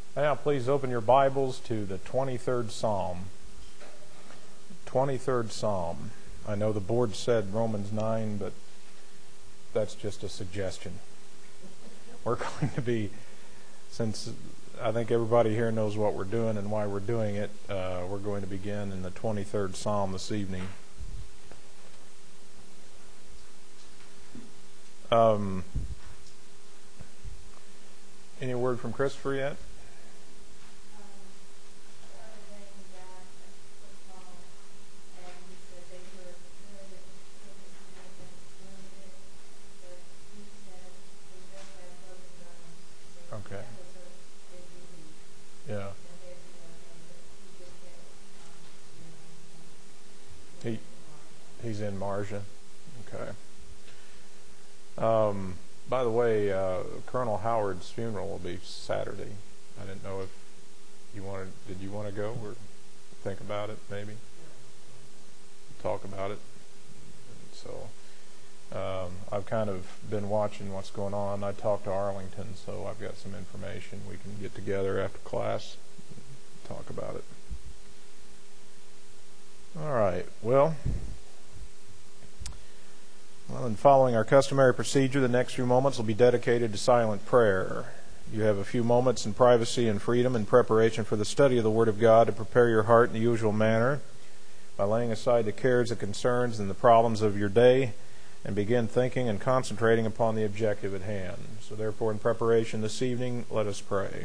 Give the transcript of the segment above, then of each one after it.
Now, please open your Bibles to the 23rd Psalm. 23rd Psalm. I know the board said Romans 9, but that's just a suggestion. We're going to be, since I think everybody here knows what we're doing and why we're doing it, we're going to begin in the 23rd Psalm this evening. Any word from Christopher yet? Okay. Yeah. He's in Marja. Okay. By the way, Colonel Howard's funeral will be Saturday. I didn't know if you wanted. Did you want to go or think about it? Maybe talk about it. So I've kind of been watching what's going on. I talked to Arlington, so I've got some information. We can get together after class and talk about it. All right. Well, in following our customary procedure, the next few moments will be dedicated to silent prayer. You have a few moments in privacy and freedom in preparation for the study of the Word of God to prepare your heart in the usual manner by laying aside the cares, the concerns, and the problems of your day and begin thinking and concentrating upon the objective at hand. So therefore, in preparation this evening, let us pray.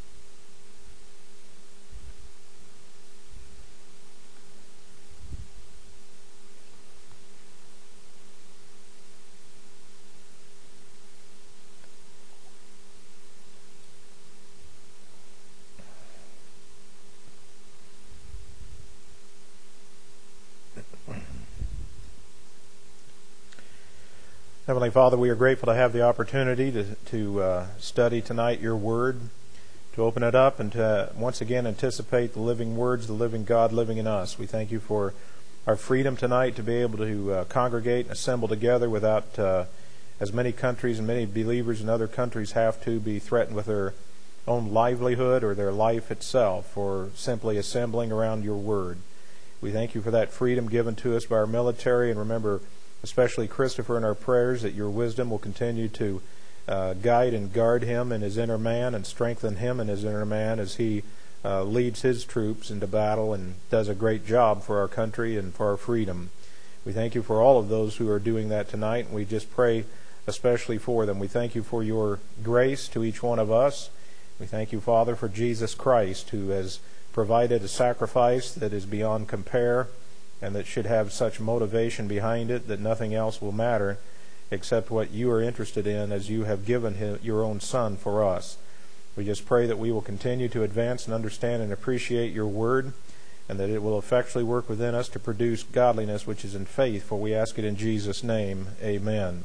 Heavenly Father, we are grateful to have the opportunity to study tonight your Word, to open it up and to once again anticipate the living words, the living God living in us. We thank you for our freedom tonight to be able to congregate and assemble together without, as many countries and many believers in other countries have to, be threatened with their own livelihood or their life itself for simply assembling around your Word. We thank you for that freedom given to us by our military, and remember especially Christopher in our prayers, that your wisdom will continue to guide and guard him in his inner man and strengthen him in his inner man as he leads his troops into battle and does a great job for our country and for our freedom. We thank you for all of those who are doing that tonight, and we just pray especially for them. We thank you for your grace to each one of us. We thank you, Father, for Jesus Christ, who has provided a sacrifice that is beyond compare, and that should have such motivation behind it that nothing else will matter except what you are interested in, as you have given your own Son for us. We just pray that we will continue to advance and understand and appreciate your Word, and that it will effectually work within us to produce godliness which is in faith, for we ask it in Jesus' name. Amen.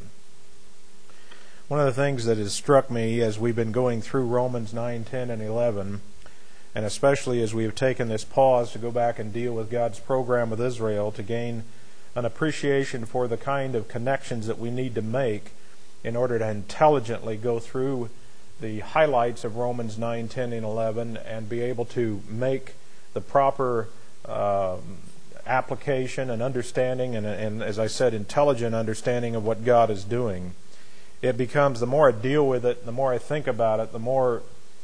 One of the things that has struck me as we've been going through Romans 9, 10, and 11, and especially as we have taken this pause to go back and deal with God's program with Israel, to gain an appreciation for the kind of connections that we need to make in order to intelligently go through the highlights of Romans 9, 10, and 11 and be able to make the proper application and understanding and, as I said, intelligent understanding of what God is doing. It becomes, the more I deal with it, the more I think about it, the more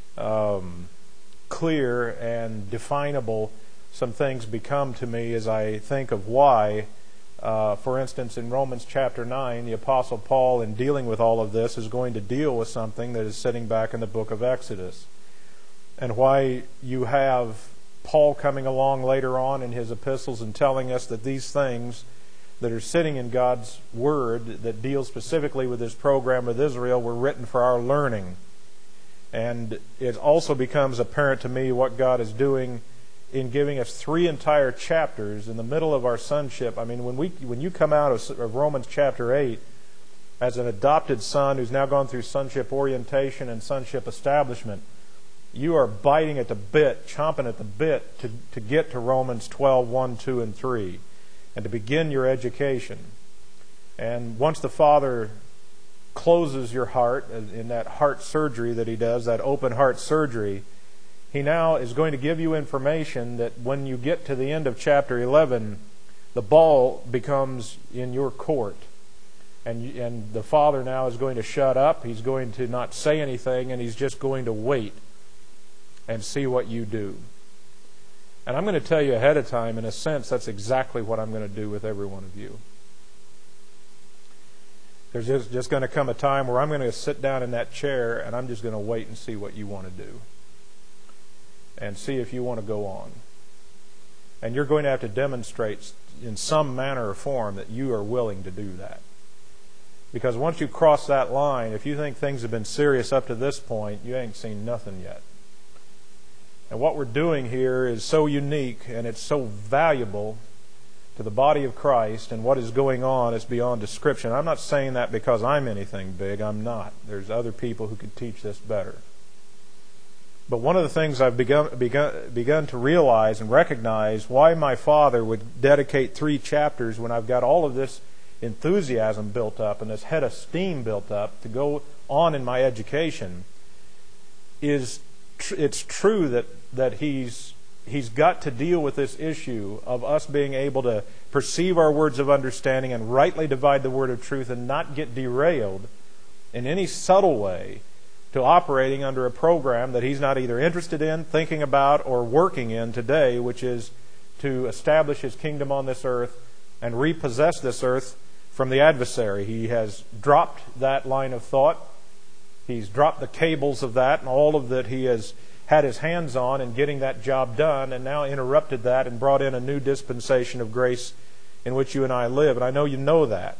clear and definable some things become to me as I think of why, for instance, in Romans chapter 9, the Apostle Paul, in dealing with all of this, is going to deal with something that is sitting back in the book of Exodus. And why you have Paul coming along later on in his epistles and telling us that these things that are sitting in God's Word that deal specifically with His program with Israel were written for our learning. And it also becomes apparent to me what God is doing in giving us 3 entire chapters in the middle of our sonship. I mean, when you come out of Romans chapter 8 as an adopted son who's now gone through sonship orientation and sonship establishment, you are biting at the bit, chomping at the bit to get to Romans 12, 1, 2, and 3, and to begin your education. And once the Father closes your heart in that heart surgery that He does, that open heart surgery, He now is going to give you information that when you get to the end of chapter 11, the ball becomes in your court. And the Father now is going to shut up. He's going to not say anything, and He's just going to wait and see what you do. And I'm going to tell you ahead of time, in a sense, that's exactly what I'm going to do with every one of you. There's just going to come a time where I'm going to sit down in that chair, and I'm just going to wait and see what you want to do. And see if you want to go on. And you're going to have to demonstrate in some manner or form that you are willing to do that. Because once you cross that line, if you think things have been serious up to this point, you ain't seen nothing yet. And what we're doing here is so unique and it's so valuable to the body of Christ, and what is going on is beyond description. I'm not saying that because I'm anything big. I'm not. There's other people who could teach this better. But one of the things I've begun to realize and recognize why my father would dedicate 3 chapters when I've got all of this enthusiasm built up and this head of steam built up to go on in my education is it's true that he's got to deal with this issue of us being able to perceive our words of understanding and rightly divide the word of truth and not get derailed in any subtle way to operating under a program that he's not either interested in, thinking about, or working in today, which is to establish his kingdom on this earth and repossess this earth from the adversary. He has dropped that line of thought. He's dropped the cables of that and all of that he has had his hands on in getting that job done, and now interrupted that and brought in a new dispensation of grace in which you and I live. And I know you know that.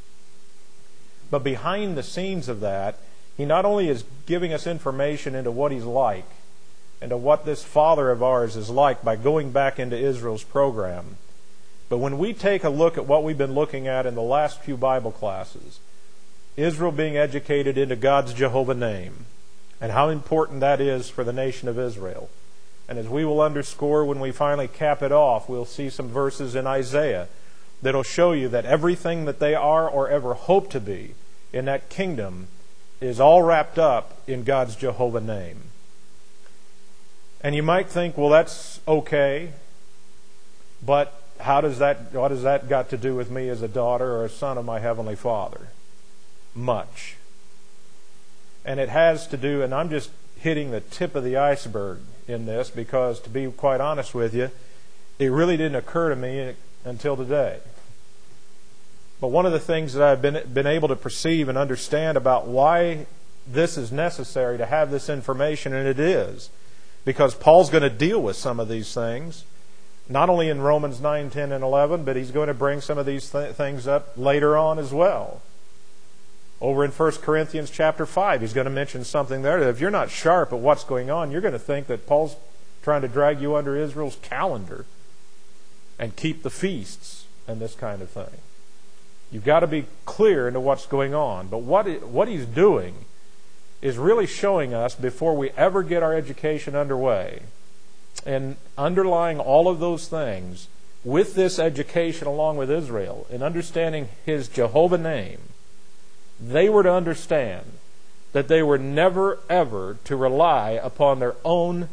But behind the scenes of that, he not only is giving us information into what he's like and to what this Father of ours is like by going back into Israel's program, but when we take a look at what we've been looking at in the last few Bible classes, Israel being educated into God's Jehovah name, and how important that is for the nation of Israel. And as we will underscore when we finally cap it off, we'll see some verses in Isaiah that'll show you that everything that they are or ever hope to be in that kingdom is all wrapped up in God's Jehovah name. And you might think, well, that's okay, but what has that got to do with me as a daughter or a son of my Heavenly Father? Much. And it has to do, and I'm just hitting the tip of the iceberg in this because, to be quite honest with you, it really didn't occur to me until today. But one of the things that I've been able to perceive and understand about why this is necessary to have this information, and it is, because Paul's going to deal with some of these things, not only in Romans 9, 10, and 11, but he's going to bring some of these things up later on as well. Over in 1 Corinthians chapter 5, he's going to mention something there that if you're not sharp at what's going on, you're going to think that Paul's trying to drag you under Israel's calendar and keep the feasts and this kind of thing. You've got to be clear into what's going on. But what he's doing is really showing us, before we ever get our education underway, and underlying all of those things with this education along with Israel, in understanding his Jehovah name, they were to understand that they were never ever to rely upon their own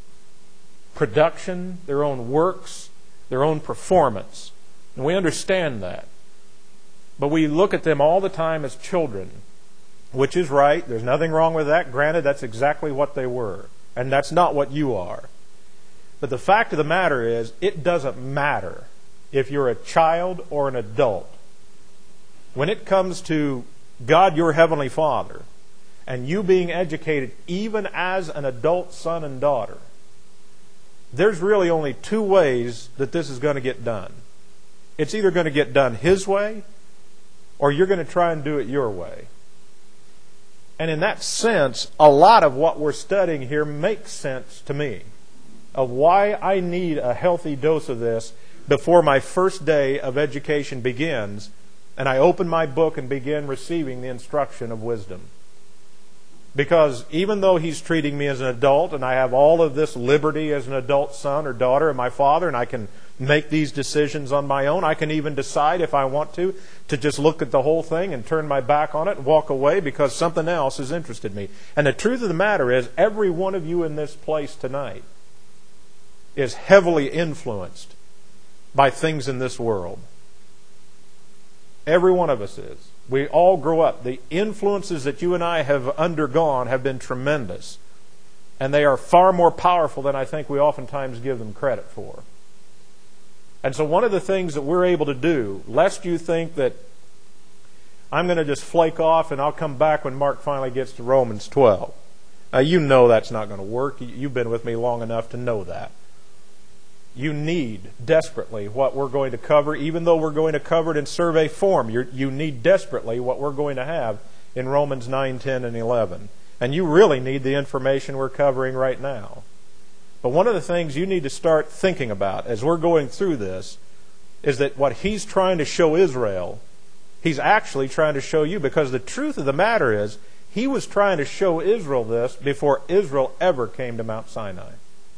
production, their own works, their own performance. And we understand that. But we look at them all the time as children, which is right. There's nothing wrong with that. Granted, that's exactly what they were. And that's not what you are. But the fact of the matter is, it doesn't matter if you're a child or an adult. When it comes to God, your Heavenly Father, and you being educated even as an adult son and daughter, there's really only 2 ways that this is going to get done. It's either going to get done His way, or you're going to try and do it your way. And in that sense, a lot of what we're studying here makes sense to me, of why I need a healthy dose of this before my first day of education begins, and I open my book and begin receiving the instruction of wisdom. Because even though He's treating me as an adult and I have all of this liberty as an adult son or daughter of my Father, and I can make these decisions on my own, I can even decide if I want to just look at the whole thing and turn my back on it and walk away because something else has interested me. And the truth of the matter is, every one of you in this place tonight is heavily influenced by things in this world. Every one of us is. We all grow up. The influences that you and I have undergone have been tremendous. And they are far more powerful than I think we oftentimes give them credit for. And so one of the things that we're able to do, lest you think that I'm going to just flake off and I'll come back when Mark finally gets to Romans 12. Now, you know that's not going to work. You've been with me long enough to know that. You need desperately what we're going to cover, even though we're going to cover it in survey form. You need desperately what we're going to have in Romans 9, 10, and 11. And you really need the information we're covering right now. But one of the things you need to start thinking about as we're going through this is that what He's trying to show Israel, He's actually trying to show you, because the truth of the matter is, He was trying to show Israel this before Israel ever came to Mount Sinai.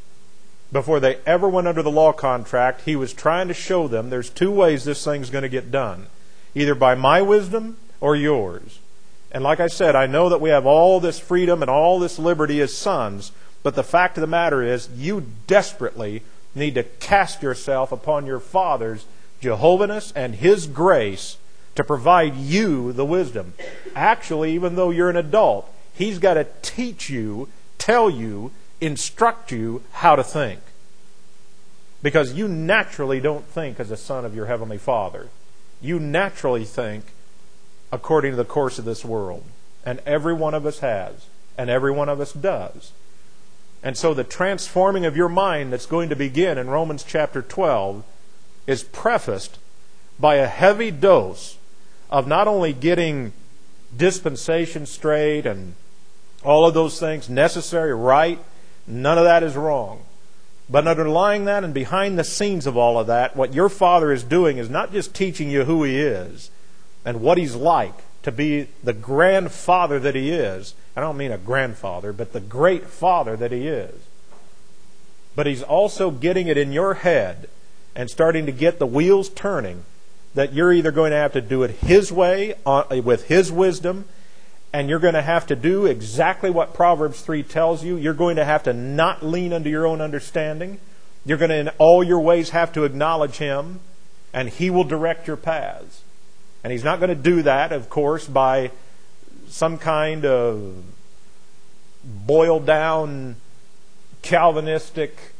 Before they ever went under the law contract, He was trying to show them there's two ways this thing's going to get done. Either by my wisdom or yours. And like I said, I know that we have all this freedom and all this liberty as sons, but the fact of the matter is, you desperately need to cast yourself upon your Father's Jehovahness and His grace to provide you the wisdom. Actually, even though you're an adult, He's got to teach you, tell you, instruct you how to think. Because you naturally don't think as a son of your Heavenly Father. You naturally think according to the course of this world. And every one of us has. And every one of us does. And so the transforming of your mind that's going to begin in Romans chapter 12 is prefaced by a heavy dose of not only getting dispensation straight and all of those things necessary, right. None of that is wrong. But underlying that and behind the scenes of all of that, what your Father is doing is not just teaching you who He is and what He's like to be the grandfather that He is. I don't mean a grandfather, but the great Father that He is. But He's also getting it in your head and starting to get the wheels turning that you're either going to have to do it His way, with His wisdom, and you're going to have to do exactly what Proverbs 3 tells you. You're going to have to not lean unto your own understanding. You're going to, in all your ways, have to acknowledge Him, and He will direct your paths. And He's not going to do that, of course, by some kind of boiled down Calvinistic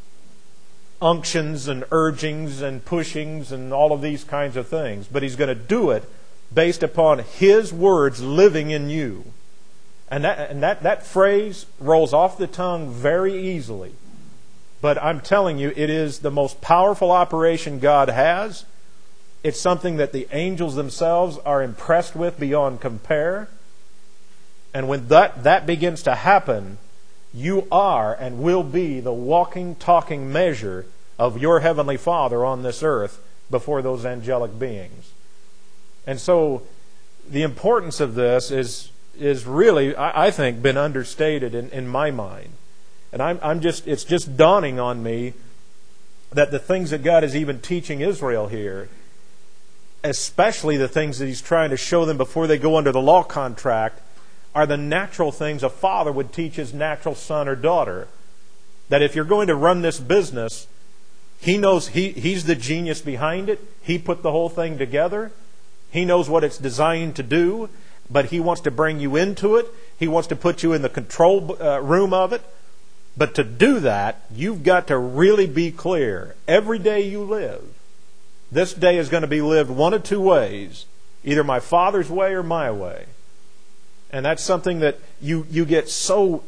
unctions and urgings and pushings and all of these kinds of things. But He's going to do it based upon His words living in you. And that phrase rolls off the tongue very easily. But I'm telling you, it is the most powerful operation God has. It's something that the angels themselves are impressed with beyond compare. And when that begins to happen, you are and will be the walking, talking measure of your Heavenly Father on this earth before those angelic beings. And so the importance of this is really, I think, been understated in my mind. And it's just dawning on me that the things that God is even teaching Israel here, especially the things that He's trying to show them before they go under the law contract, are the natural things a father would teach his natural son or daughter. That if you're going to run this business, He knows He's the genius behind it. He put the whole thing together. He knows what it's designed to do, but He wants to bring you into it. He wants to put you in the control room of it. But to do that, you've got to really be clear. Every day you live, this day is going to be lived one of two ways. Either my Father's way or my way. And that's something that you get so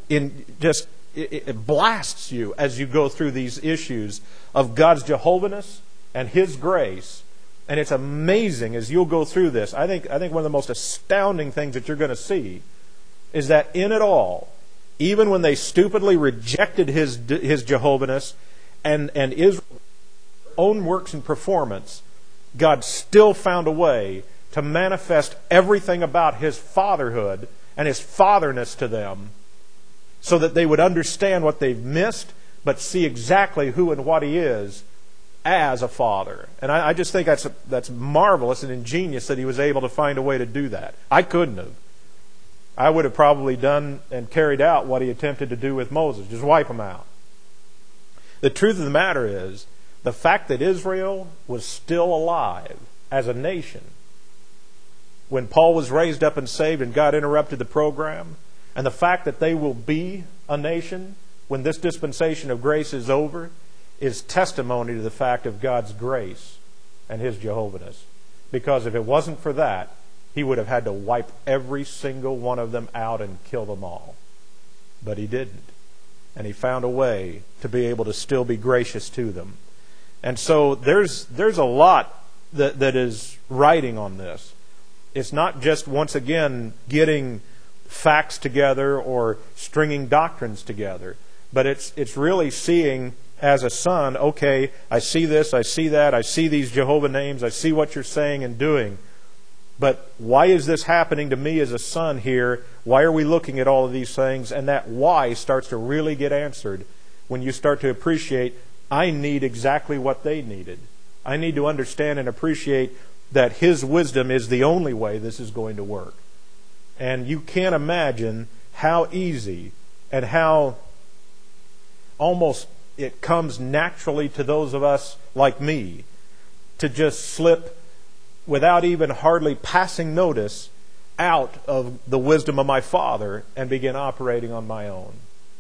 it blasts you as you go through these issues of God's Jehovahness and His grace. And it's amazing as you'll go through this. I think one of the most astounding things that you're going to see is that in it all, even when they stupidly rejected His Jehovahness and Israel's own works and performance, God still found a way to manifest everything about His fatherhood and His fatherness to them, so that they would understand what they've missed, but see exactly who and what He is as a Father. And I just think that's marvelous and ingenious that He was able to find a way to do that. I couldn't have. I would have probably done and carried out what He attempted to do with Moses, just wipe them out. The truth of the matter is, the fact that Israel was still alive as a nation when Paul was raised up and saved and God interrupted the program, and the fact that they will be a nation when this dispensation of grace is over, is testimony to the fact of God's grace and His Jehovah-ness. Because if it wasn't for that, He would have had to wipe every single one of them out and kill them all. But He didn't. And He found a way to be able to still be gracious to them. And so there's a lot that is writing on this. It's not just, once again, getting facts together or stringing doctrines together, but it's really seeing as a son, okay, I see this, I see that, I see these Jehovah names, I see what you're saying and doing, but why is this happening to me as a son here? Why are we looking at all of these things? And that why starts to really get answered when you start to appreciate, I need exactly what they needed. I need to understand and appreciate that His wisdom is the only way this is going to work. And you can't imagine how easy and how almost it comes naturally to those of us like me to just slip without even hardly passing notice out of the wisdom of my Father and begin operating on my own.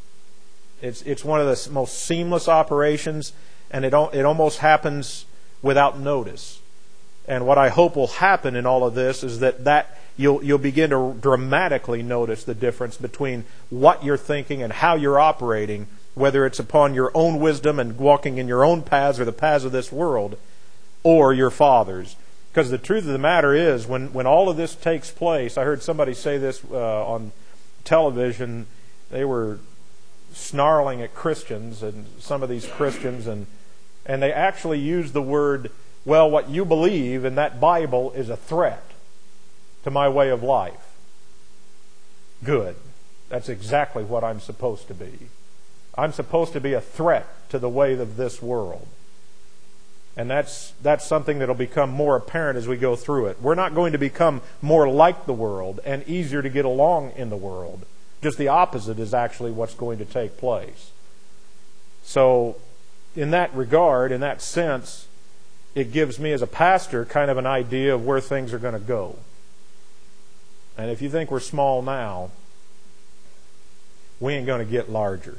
It's one of the most seamless operations, and it almost happens without notice. And what I hope will happen in all of this is that you'll begin to dramatically notice the difference between what you're thinking and how you're operating, whether it's upon your own wisdom and walking in your own paths or the paths of this world, or your Father's. Because the truth of the matter is, when all of this takes place, I heard somebody say this on television. They were snarling at Christians, and some of these Christians, and they actually used the word, well, what you believe in that Bible is a threat to my way of life. Good. That's exactly what I'm supposed to be. I'm supposed to be a threat to the way of this world. And that's something that will become more apparent as we go through it. We're not going to become more like the world and easier to get along in the world. Just the opposite is actually what's going to take place. So, in that regard, in that sense, it gives me as a pastor kind of an idea of where things are going to go. And if you think we're small now, we ain't going to get larger.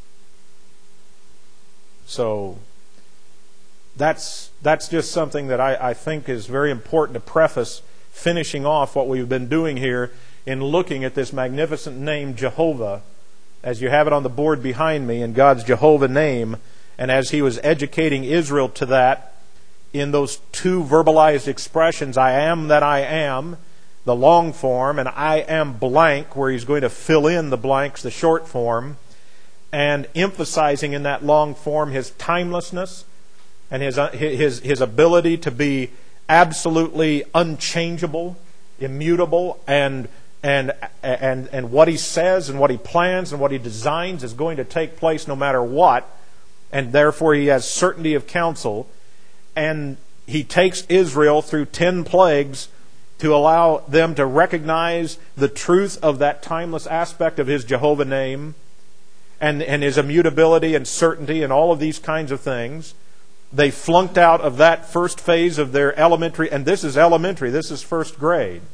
So that's just something that I think is very important to preface, finishing off what we've been doing here in looking at this magnificent name Jehovah, as you have it on the board behind me, in God's Jehovah name, and as He was educating Israel to that in those two verbalized expressions, I am that I am, the long form, and I am blank, where He's going to fill in the blanks, the short form, and emphasizing in that long form His timelessness and His ability to be absolutely unchangeable, immutable, and what He says and what He plans and what He designs is going to take place no matter what, and therefore He has certainty of counsel. And He takes Israel through 10 plagues to allow them to recognize the truth of that timeless aspect of His Jehovah name and His immutability and certainty and all of these kinds of things. They flunked out of that first phase of their elementary, and this is elementary, this is first grade.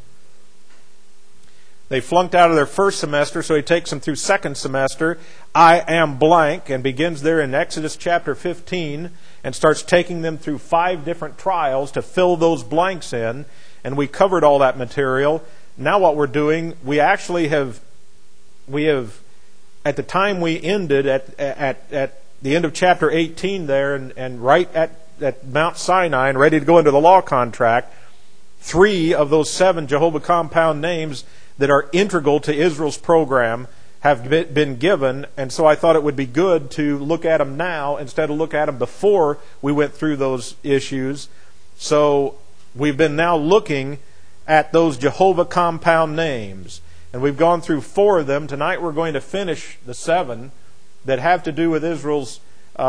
They flunked out of their first semester, so He takes them through second semester. I am blank, and begins there in Exodus chapter 15, and starts taking them through 5 different trials to fill those blanks in. And we covered all that material. Now what we're doing, we have, at the time we ended at the end of chapter 18 there, and right at Mount Sinai and ready to go into the law contract, 3 of those 7 Jehovah compound names that are integral to Israel's program have been given, and so I thought it would be good to look at them now instead of look at them before we went through those issues. So we've been now looking at those Jehovah compound names. And we've gone through 4 of them. Tonight we're going to finish the 7 that have to do with Israel's,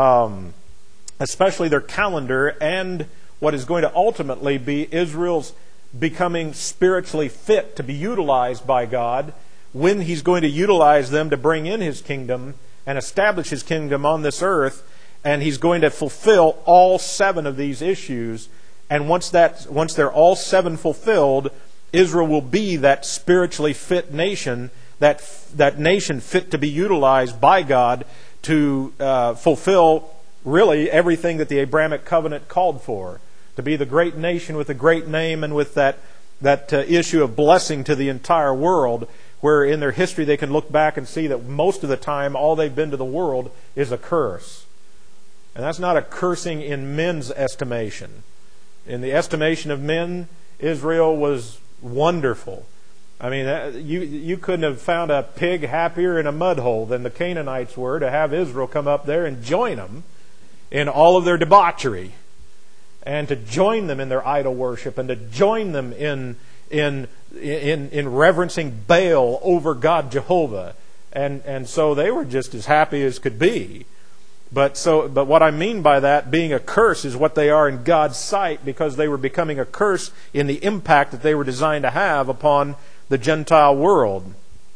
especially their calendar, and what is going to ultimately be Israel's becoming spiritually fit to be utilized by God when He's going to utilize them to bring in His kingdom and establish His kingdom on this earth. And He's going to fulfill all 7 of these issues. And once they're all 7 fulfilled, Israel will be that spiritually fit nation, that nation fit to be utilized by God to fulfill really everything that the Abrahamic covenant called for. To be the great nation with a great name and with that issue of blessing to the entire world, where in their history they can look back and see that most of the time all they've been to the world is a curse. And that's not a cursing in men's estimation. In the estimation of men, Israel was wonderful. I mean, you couldn't have found a pig happier in a mud hole than the Canaanites were to have Israel come up there and join them in all of their debauchery, and to join them in their idol worship, and to join them in reverencing Baal over God Jehovah. And so they were just as happy as could be. But what I mean by that, being a curse, is what they are in God's sight, because they were becoming a curse in the impact that they were designed to have upon the Gentile world.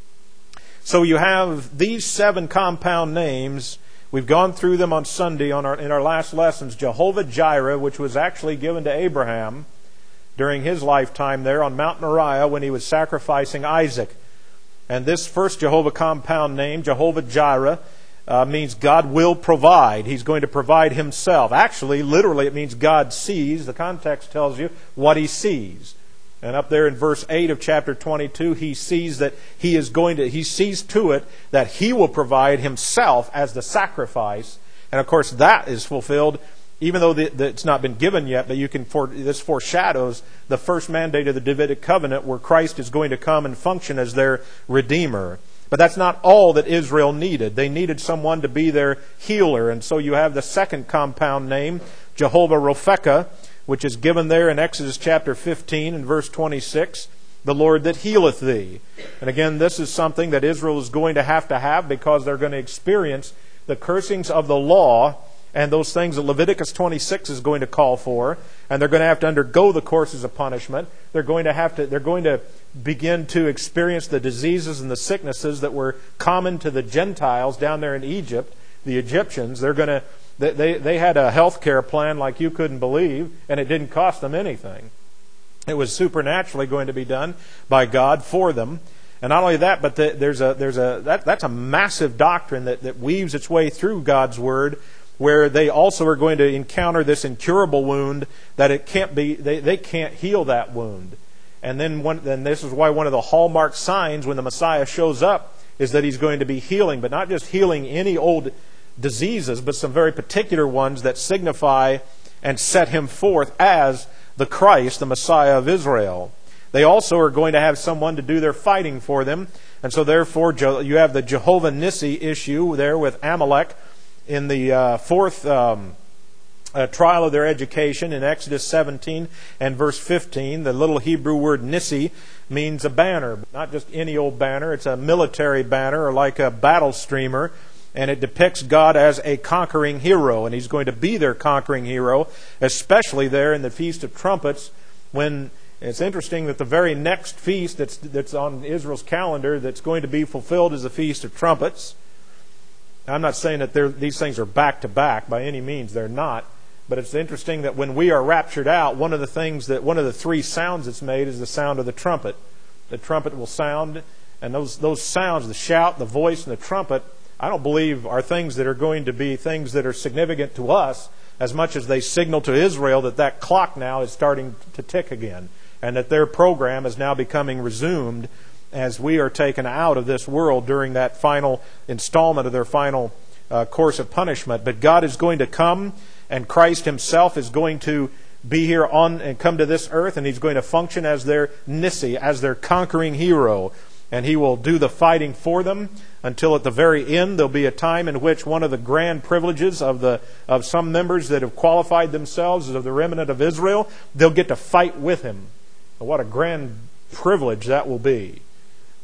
So you have these 7 compound names. We've gone through them on Sunday in our last lessons. Jehovah Jireh, which was actually given to Abraham during his lifetime there on Mount Moriah when he was sacrificing Isaac. And this first Jehovah compound name, Jehovah Jireh, means God will provide. He's going to provide Himself. Actually, literally, it means God sees. The context tells you what He sees. And up there in verse 8 of chapter 22, He sees that He sees to it that He will provide Himself as the sacrifice. And of course, that is fulfilled, even though it's not been given yet, but this foreshadows the first mandate of the Davidic covenant, where Christ is going to come and function as their Redeemer. But that's not all that Israel needed. They needed someone to be their healer. And so you have the second compound name, Jehovah Rophekah, which is given there in Exodus chapter 15 and verse 26, the Lord that healeth thee. And again, this is something that Israel is going to have because they're going to experience the cursings of the law and those things that Leviticus 26 is going to call for, and they're going to have to undergo the courses of punishment. They're going to begin to experience the diseases and the sicknesses that were common to the Gentiles down there in Egypt, the Egyptians. They had a health care plan like you couldn't believe, and it didn't cost them anything. It was supernaturally going to be done by God for them. And not only that, but that's a massive doctrine that weaves its way through God's Word, where they also are going to encounter this incurable wound that it can't be. They can't heal that wound. And then this is why one of the hallmark signs when the Messiah shows up is that He's going to be healing, but not just healing any old diseases, but some very particular ones that signify and set Him forth as the Christ, the Messiah of Israel. They also are going to have someone to do their fighting for them. And so therefore you have the Jehovah Nissi issue there with Amalek in the fourth trial of their education in Exodus 17 and verse 15. The little Hebrew word Nissi means a banner, not just any old banner. It's a military banner, or like a battle streamer. And it depicts God as a conquering hero. And He's going to be their conquering hero, especially there in the Feast of Trumpets. When it's interesting that the very next feast that's on Israel's calendar that's going to be fulfilled is the Feast of Trumpets. I'm not saying that these things are back to back by any means. They're not. But it's interesting that when we are raptured out, one of the 3 sounds that's made is the sound of the trumpet. The trumpet will sound, and those sounds, the shout, the voice, and the trumpet, I don't believe are things that are going to be things that are significant to us as much as they signal to Israel that clock now is starting to tick again, and that their program is now becoming resumed as we are taken out of this world during that final installment of their final course of punishment. But God is going to come, and Christ Himself is going to be here and come to this earth, and He's going to function as their Nissi, as their conquering hero. And He will do the fighting for them until at the very end there'll be a time in which one of the grand privileges of some members that have qualified themselves as of the remnant of Israel, they'll get to fight with Him. And what a grand privilege that will be.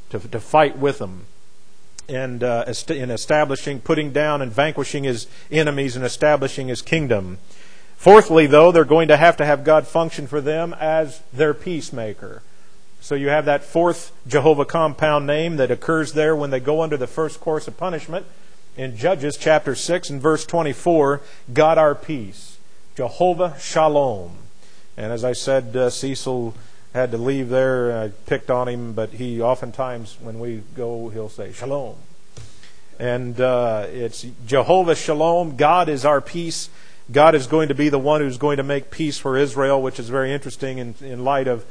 to fight with them, and in establishing, putting down and vanquishing his enemies and establishing his kingdom. Fourthly, though, they're going to have God function for them as their peacemaker. So you have that fourth Jehovah compound name that occurs there when they go under the first course of punishment. In Judges chapter 6 and verse 24, God our peace, Jehovah Shalom. And as I said, Cecil had to leave there. I picked on him, but he oftentimes, when we go, he'll say Shalom. And it's Jehovah Shalom. God is our peace. God is going to be the one who's going to make peace for Israel, which is very interesting in light of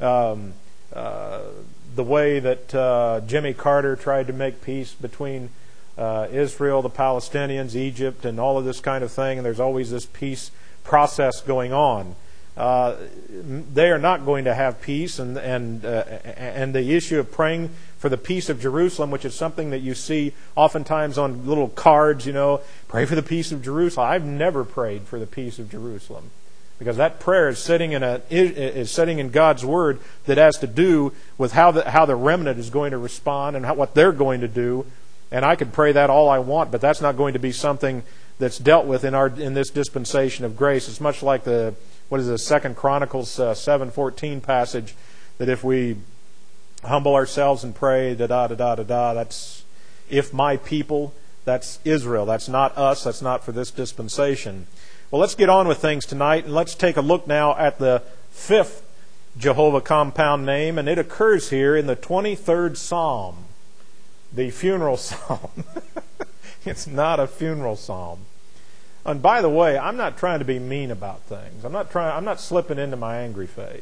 the way that Jimmy Carter tried to make peace between Israel, the Palestinians, Egypt, and all of this kind of thing. And there's always this peace process going on. They are not going to have peace, and the issue of praying for the peace of Jerusalem, which is something that you see oftentimes on little cards, pray for the peace of Jerusalem. I've never prayed for the peace of Jerusalem, because that prayer is sitting in God's Word that has to do with how the remnant is going to respond and what they're going to do. And I could pray that all I want, but that's not going to be something that's dealt with in this dispensation of grace. It's much like the 2 Chronicles 7:14 passage, that if we humble ourselves and pray, that's if my people, that's Israel. That's not us. That's not for this dispensation. Well, let's get on with things tonight, and let's take a look now at the fifth Jehovah compound name, and it occurs here in the 23rd Psalm, the funeral psalm. It's not a funeral psalm. And by the way, I'm not trying to be mean about things. I'm not slipping into my angry phase.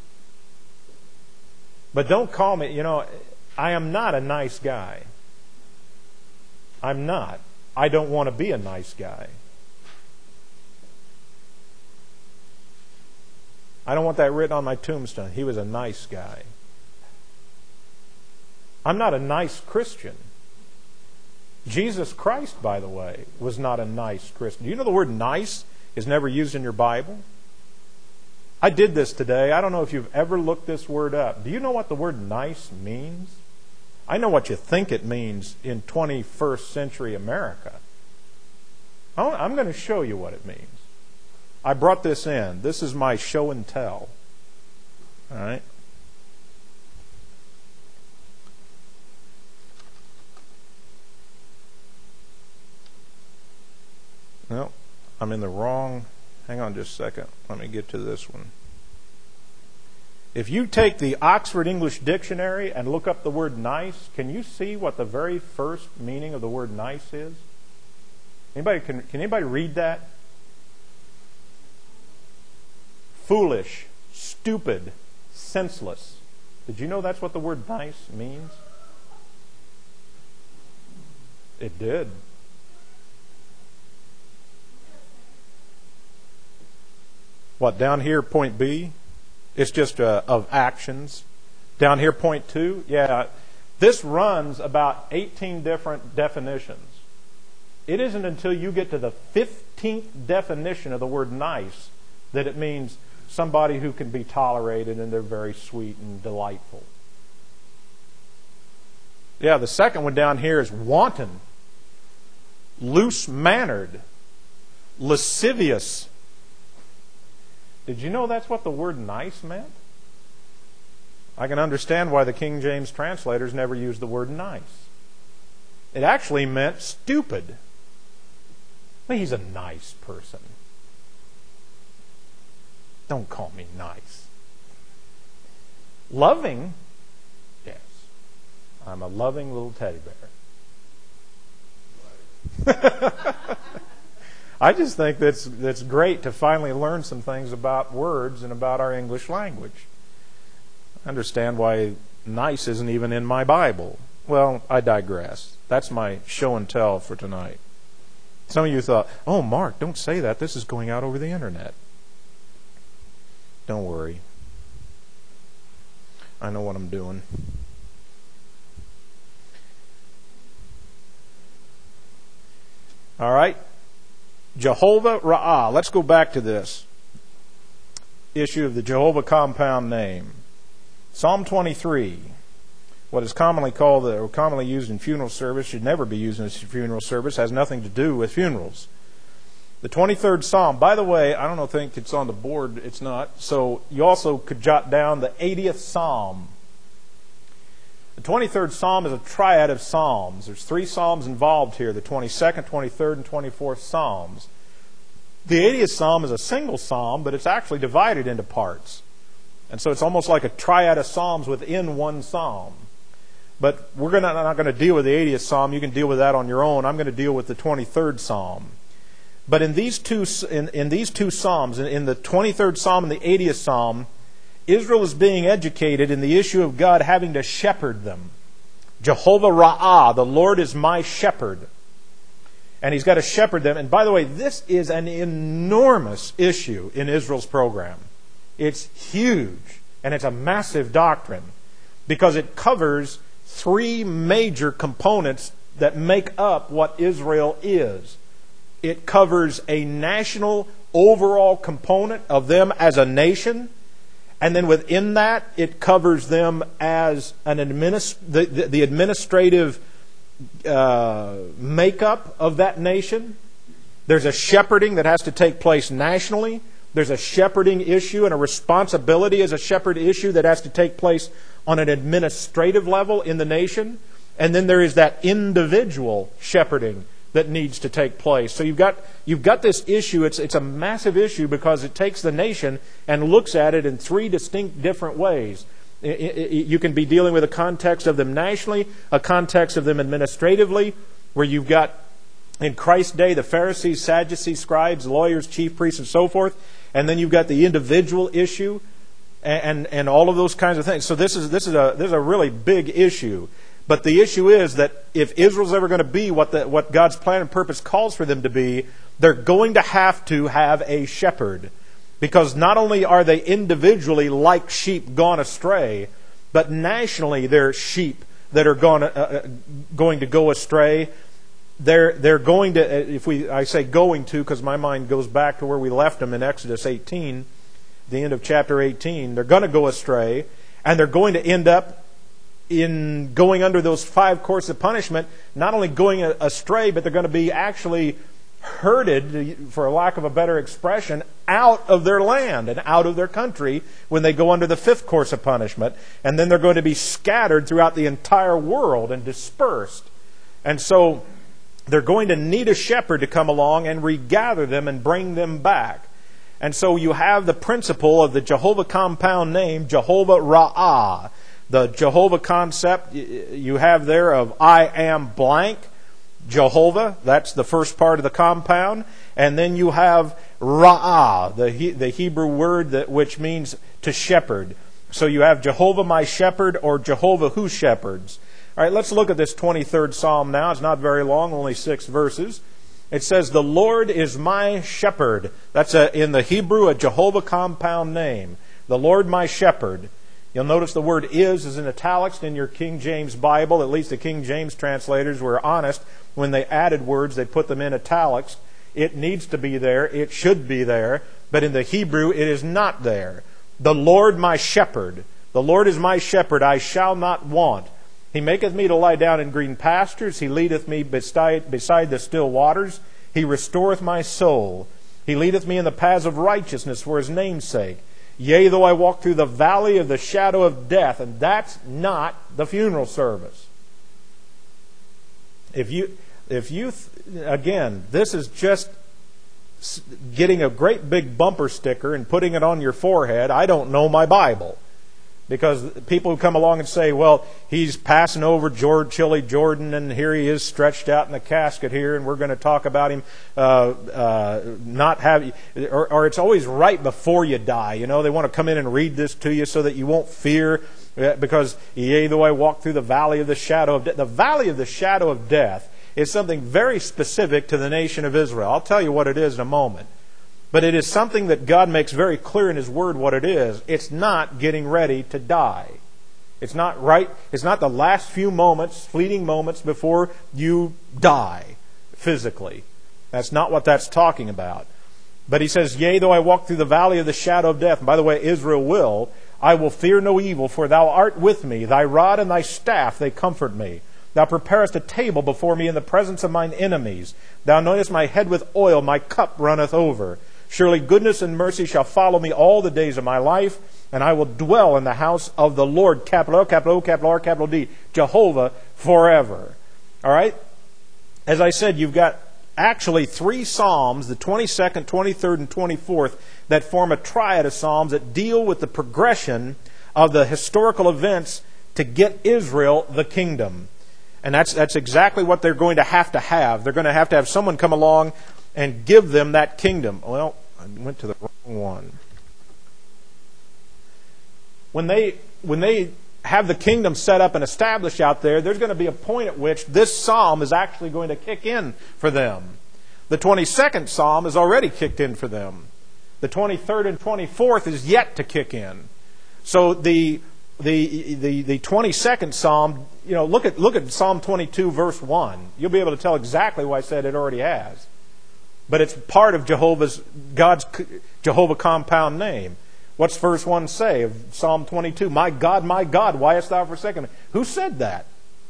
But don't call me, I am not a nice guy. I'm not. I don't want to be a nice guy. I don't want that written on my tombstone. He was a nice guy. I'm not a nice Christian. Jesus Christ, by the way, was not a nice Christian. Do you know the word nice is never used in your Bible? I did this today. I don't know if you've ever looked this word up. Do you know what the word nice means? I know what you think it means in 21st century America. I'm going to show you what it means. I brought this in. This is my show and tell. All right? No, I'm in the wrong. Hang on just a second. Let me get to this one. If you take the Oxford English Dictionary and look up the word nice, can you see what the very first meaning of the word nice is? Can anybody read that? Foolish, stupid, senseless. Did you know that's what the word nice means? It did. What, down here, point B? It's just of actions. Down here, point 2? Yeah, this runs about 18 different definitions. It isn't until you get to the 15th definition of the word nice that it means somebody who can be tolerated and they're very sweet and delightful. Yeah, the second one down here is wanton, loose-mannered, lascivious. Did you know that's what the word nice meant? I can understand why the King James translators never used the word nice. It actually meant stupid. Well, he's a nice person. Don't call me nice. Loving? Yes. I'm a loving little teddy bear. I just think that's great to finally learn some things about words and about our English language. I understand why nice isn't even in my Bible. Well, I digress. That's my show and tell for tonight. Some of you thought, oh, Mark, don't say that. This is going out over the internet. Don't worry. I know what I'm doing. All right. Jehovah Ra'ah. Let's go back to this issue of the Jehovah compound name. Psalm 23. what is commonly called or commonly used in funeral service, should never be used in a funeral service, has nothing to do with funerals. The 23rd Psalm, by the way, I don't think it's on the board, it's not, so you also could jot down the 80th Psalm. The 23rd Psalm is a triad of Psalms. There's 3 Psalms involved here, the 22nd, 23rd, and 24th Psalms. The 80th Psalm is a single Psalm, but it's actually divided into parts. And so it's almost like a triad of Psalms within one Psalm. But we're not going to deal with the 80th Psalm. You can deal with that on your own. I'm going to deal with the 23rd Psalm. But in these two Psalms, in the 23rd Psalm and the 80th Psalm, Israel is being educated in the issue of God having to shepherd them. Jehovah Ra'ah, the Lord is my shepherd. And He's got to shepherd them. And by the way, this is an enormous issue in Israel's program. It's huge. And it's a massive doctrine. Because it covers 3 major components that make up what Israel is. It covers a national overall component of them as a nation. And then within that, it covers them as an the administrative makeup of that nation. There's a shepherding that has to take place nationally. There's a shepherding issue and a responsibility as a shepherd issue that has to take place on an administrative level in the nation. And then there is that individual shepherding that needs to take place. So you've got this issue. It's a massive issue because it takes the nation and looks at it in 3 distinct different ways. You can be dealing with a context of them nationally, a context of them administratively, where you've got in Christ's day the Pharisees, Sadducees, scribes, lawyers, chief priests, and so forth, and then you've got the individual issue and all of those kinds of things. So this is a really big issue. But the issue is that if Israel's ever going to be what God's plan and purpose calls for them to be, they're going to have a shepherd. Because not only are they individually like sheep gone astray, but nationally they're sheep that are going to go astray. They're going to, I say going to because my mind goes back to where we left them in Exodus 18, the end of chapter 18. They're going to go astray, and they're going to end up in going under those 5 courses of punishment, not only going astray, but they're going to be actually herded, for lack of a better expression, out of their land and out of their country when they go under the 5th course of punishment. And then they're going to be scattered throughout the entire world and dispersed. And so they're going to need a shepherd to come along and regather them and bring them back. And so you have the principle of the Jehovah compound name, Jehovah Ra'ah. The Jehovah concept you have there of I am blank, Jehovah, that's the first part of the compound. And then you have Ra'ah, the Hebrew word which means to shepherd. So you have Jehovah my shepherd or Jehovah who shepherds. All right, let's look at this 23rd Psalm now. It's not very long, only 6 verses. It says, the Lord is my shepherd. That's in the Hebrew a Jehovah compound name. The Lord my shepherd. You'll notice the word is in italics in your King James Bible. At least the King James translators were honest. When they added words, they put them in italics. It needs to be there. It should be there. But in the Hebrew, it is not there. The Lord my shepherd. The Lord is my shepherd. I shall not want. He maketh me to lie down in green pastures. He leadeth me beside the still waters. He restoreth my soul. He leadeth me in the paths of righteousness for His name's sake. Yea, though I walk through the valley of the shadow of death. And that's not the funeral service. Again, this is just getting a great big bumper sticker and putting it on your forehead. I don't know my Bible. Because people who come along and say, well, he's passing over Chile Jordan, and here he is stretched out in a casket here, and we're going to talk about him not having, or it's always right before you die. You know, they want to come in and read this to you so that you won't fear, because, yea, though I walk through the valley of the shadow of death. The valley of the shadow of death is something very specific to the nation of Israel. I'll tell you what it is in a moment. But it is something that God makes very clear in His Word what it is. It's not getting ready to die. It's not right. It's not the last few moments, fleeting moments before you die physically. That's not what that's talking about. But He says, yea, though I walk through the valley of the shadow of death. And by the way, Israel will. I will fear no evil, for thou art with me. Thy rod and thy staff, they comfort me. Thou preparest a table before me in the presence of mine enemies. Thou anointest my head with oil, my cup runneth over. Surely goodness and mercy shall follow me all the days of my life, and I will dwell in the house of the Lord, capital L, capital O, capital R, capital D, Jehovah, forever. All right? As I said, you've got actually 3 Psalms, the 22nd, 23rd, and 24th, that form a triad of Psalms that deal with the progression of the historical events to get Israel the kingdom. And that's exactly what they're going to have. They're going to have someone come along and give them that kingdom. Well, I went to the wrong one. When they have the kingdom set up and established out there, there's going to be a point at which this psalm is actually going to kick in for them. The 22nd psalm has already kicked in for them. The 23rd and 24th is yet to kick in. So the 22nd psalm, look at Psalm 22 verse 1. You'll be able to tell exactly why I said it already has. But it's part of God's Jehovah compound name. What's verse 1 say of Psalm 22? My God, why hast thou forsaken me? Who said that?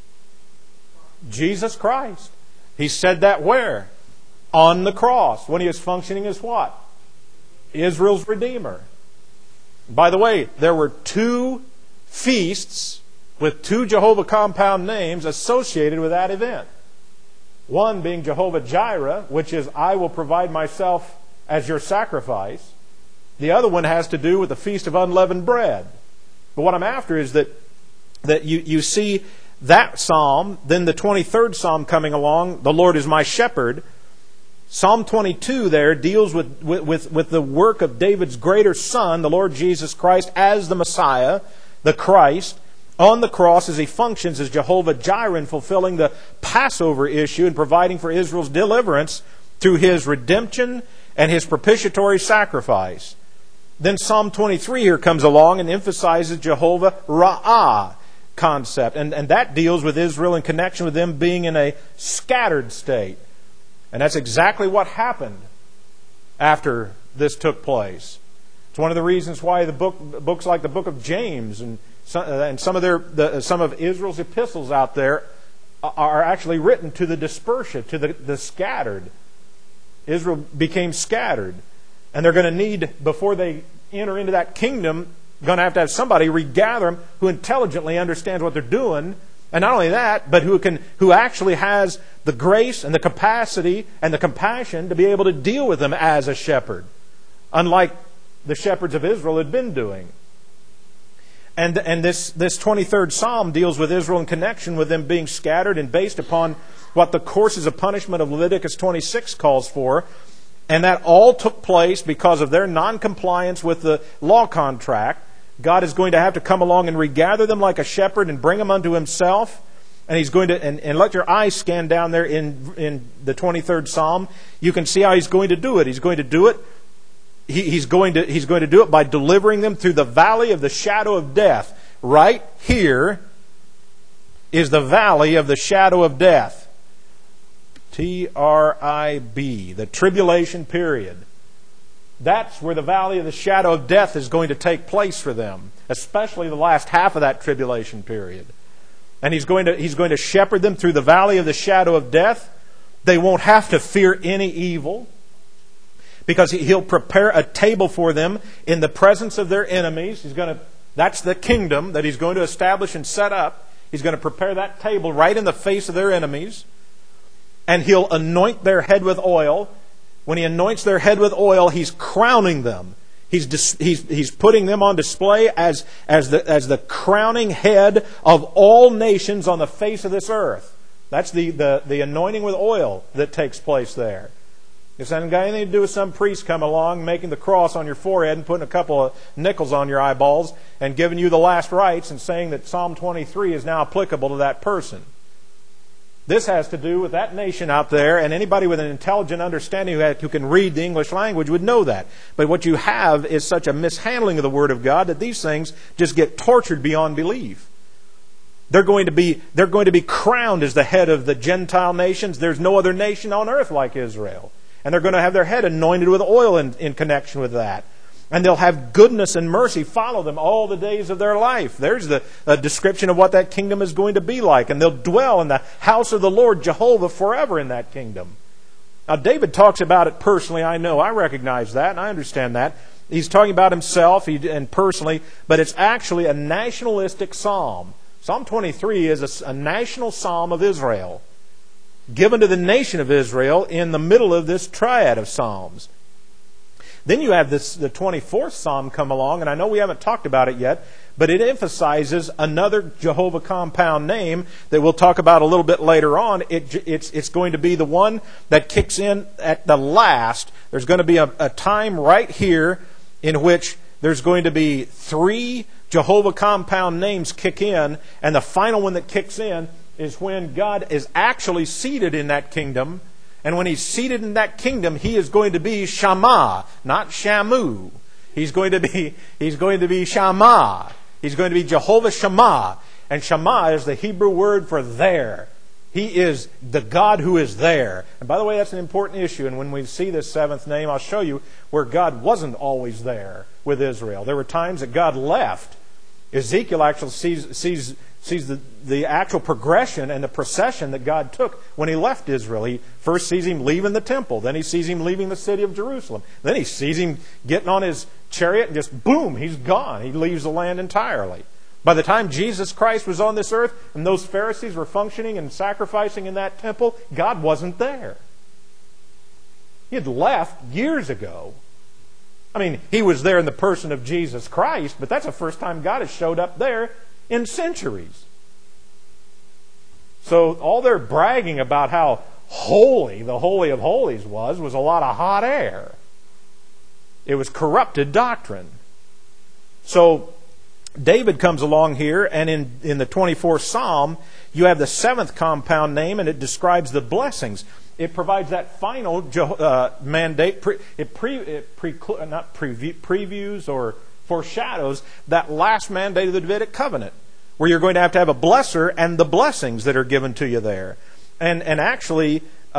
Jesus Christ. He said that where? On the cross, when He was functioning as what? Israel's Redeemer. By the way, there were 2 feasts with 2 Jehovah compound names associated with that event. One being Jehovah Jireh, which is, I will provide myself as your sacrifice. The other one has to do with the Feast of Unleavened Bread. But what I'm after is that you see that psalm, then the 23rd psalm coming along, the Lord is my shepherd. Psalm 22 there deals with the work of David's greater son, the Lord Jesus Christ, as the Messiah, the Christ, on the cross as He functions as Jehovah Jireh, in fulfilling the Passover issue and providing for Israel's deliverance through His redemption and His propitiatory sacrifice. Then Psalm 23 here comes along and emphasizes Jehovah Ra'ah concept. And that deals with Israel in connection with them being in a scattered state. And that's exactly what happened after this took place. It's one of the reasons why books like the book of James and some of Israel's epistles out there are actually written to the dispersion, to the scattered. Israel became scattered. And they're going to need, before they enter into that kingdom, going to have somebody regather them who intelligently understands what they're doing. And not only that, but who actually has the grace and the capacity and the compassion to be able to deal with them as a shepherd, unlike the shepherds of Israel had been doing. And this 23rd Psalm deals with Israel in connection with them being scattered and based upon what the courses of punishment of Leviticus 26 calls for. And that all took place because of their non-compliance with the law contract. God is going to have to come along and regather them like a shepherd and bring them unto Himself. And He's going to, and let your eyes scan down there in the 23rd Psalm. You can see how He's going to do it. He's going to do it. He's going to do it by delivering them through the valley of the shadow of death. Right here is the valley of the shadow of death. TRIB, the tribulation period. That's where the valley of the shadow of death is going to take place for them, especially the last half of that tribulation period. And He's going to shepherd them through the valley of the shadow of death. They won't have to fear any evil, because He'll prepare a table for them in the presence of their enemies. That's the kingdom that He's going to establish and set up. He's going to prepare that table right in the face of their enemies. And He'll anoint their head with oil. When He anoints their head with oil, He's crowning them. He's putting them on display as the crowning head of all nations on the face of this earth. That's the anointing with oil that takes place there. It's not got anything to do with some priest coming along, making the cross on your forehead and putting a couple of nickels on your eyeballs and giving you the last rites and saying that Psalm 23 is now applicable to that person. This has to do with that nation out there, and anybody with an intelligent understanding who can read the English language would know that. But what you have is such a mishandling of the Word of God that these things just get tortured beyond belief. They're going to be crowned as the head of the Gentile nations. There's no other nation on earth like Israel. And they're going to have their head anointed with oil in connection with that. And they'll have goodness and mercy follow them all the days of their life. There's the description of what that kingdom is going to be like. And they'll dwell in the house of the Lord Jehovah forever in that kingdom. Now, David talks about it personally. I know. I recognize that and I understand that. He's talking about himself and personally, but it's actually a nationalistic psalm. Psalm 23 is a national psalm of Israel, given to the nation of Israel in the middle of this triad of psalms. Then you have the 24th Psalm come along, and I know we haven't talked about it yet, but it emphasizes another Jehovah compound name that we'll talk about a little bit later on. It's going to be the one that kicks in at the last. There's going to be a time right here in which there's going to be 3 Jehovah compound names kick in, and the final one that kicks in is when God is actually seated in that kingdom. And when He's seated in that kingdom, He is going to be Shammah, not Shamu. He's going to be Shammah. He's going to be Jehovah Shammah. And Shammah is the Hebrew word for there. He is the God who is there. And by the way, that's an important issue. And when we see this 7th name, I'll show you where God wasn't always there with Israel. There were times that God left. Ezekiel actually sees the actual progression and the procession that God took when He left Israel. He first sees Him leaving the temple. Then He sees Him leaving the city of Jerusalem. Then He sees Him getting on His chariot and just boom, He's gone. He leaves the land entirely. By the time Jesus Christ was on this earth and those Pharisees were functioning and sacrificing in that temple, God wasn't there. He had left years ago. I mean, He was there in the person of Jesus Christ, but that's the first time God has showed up there in centuries. So all their bragging about how holy the Holy of Holies was a lot of hot air. It was corrupted doctrine. So David comes along here, and in the 24th Psalm, you have the 7th compound name, and it describes the blessings. It provides that final mandate. Previews or foreshadows that last mandate of the Davidic covenant, where you're going to have a blesser and the blessings that are given to you there. And actually,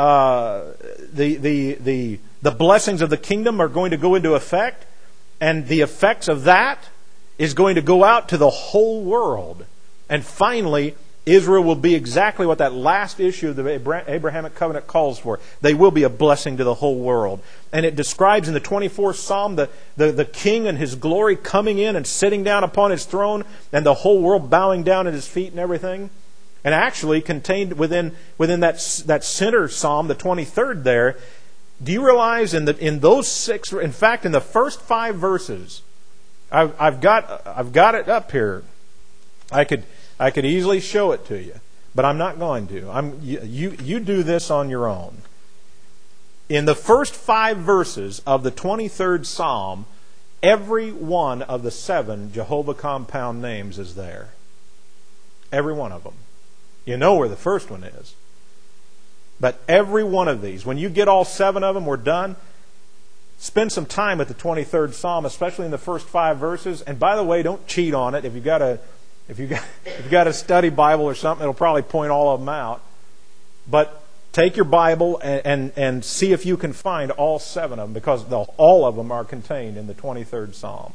the blessings of the kingdom are going to go into effect, and the effects of that is going to go out to the whole world. And finally, Israel will be exactly what that last issue of the Abrahamic covenant calls for. They will be a blessing to the whole world. And it describes in the 24th Psalm the king and his glory coming in and sitting down upon his throne, and the whole world bowing down at his feet and everything. And actually contained within that center Psalm, the 23rd there, do you realize in those 6, in fact in the first 5 verses, I've got it up here. I could easily show it to you, but I'm not going to. You do this on your own. In the first 5 verses of the 23rd Psalm, every one of the 7 Jehovah compound names is there. Every one of them. You know where the first one is. But every one of these, when you get all 7 of them, we're done. Spend some time at the 23rd Psalm, especially in the first 5 verses. And by the way, don't cheat on it. If you've got a study Bible or something, it'll probably point all of them out. But take your Bible and see if you can find all 7 of them, because all of them are contained in the 23rd Psalm.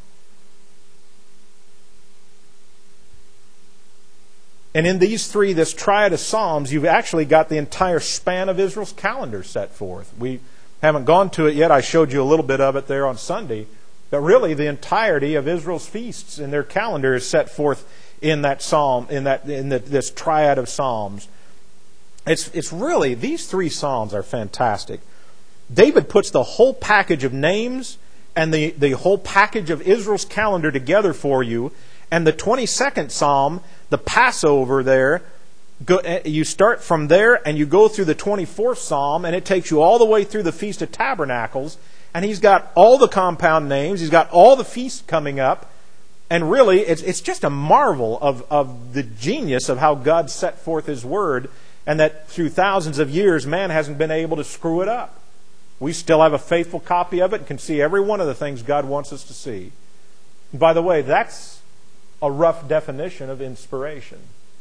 And in these 3, this triad of Psalms, you've actually got the entire span of Israel's calendar set forth. We haven't gone to it yet. I showed you a little bit of it there on Sunday. But really, the entirety of Israel's feasts in their calendar is set forth in that psalm, this triad of psalms. It's really, these 3 psalms are fantastic. David puts the whole package of names and the whole package of Israel's calendar together for you. And the 22nd Psalm, the Passover there, you start from there and you go through the 24th Psalm, and it takes you all the way through the Feast of Tabernacles. And he's got all the compound names. He's got all the feasts coming up. And really, it's just a marvel of the genius of how God set forth His Word, and that through thousands of years, man hasn't been able to screw it up. We still have a faithful copy of it and can see every one of the things God wants us to see. And by the way, that's a rough definition of inspiration.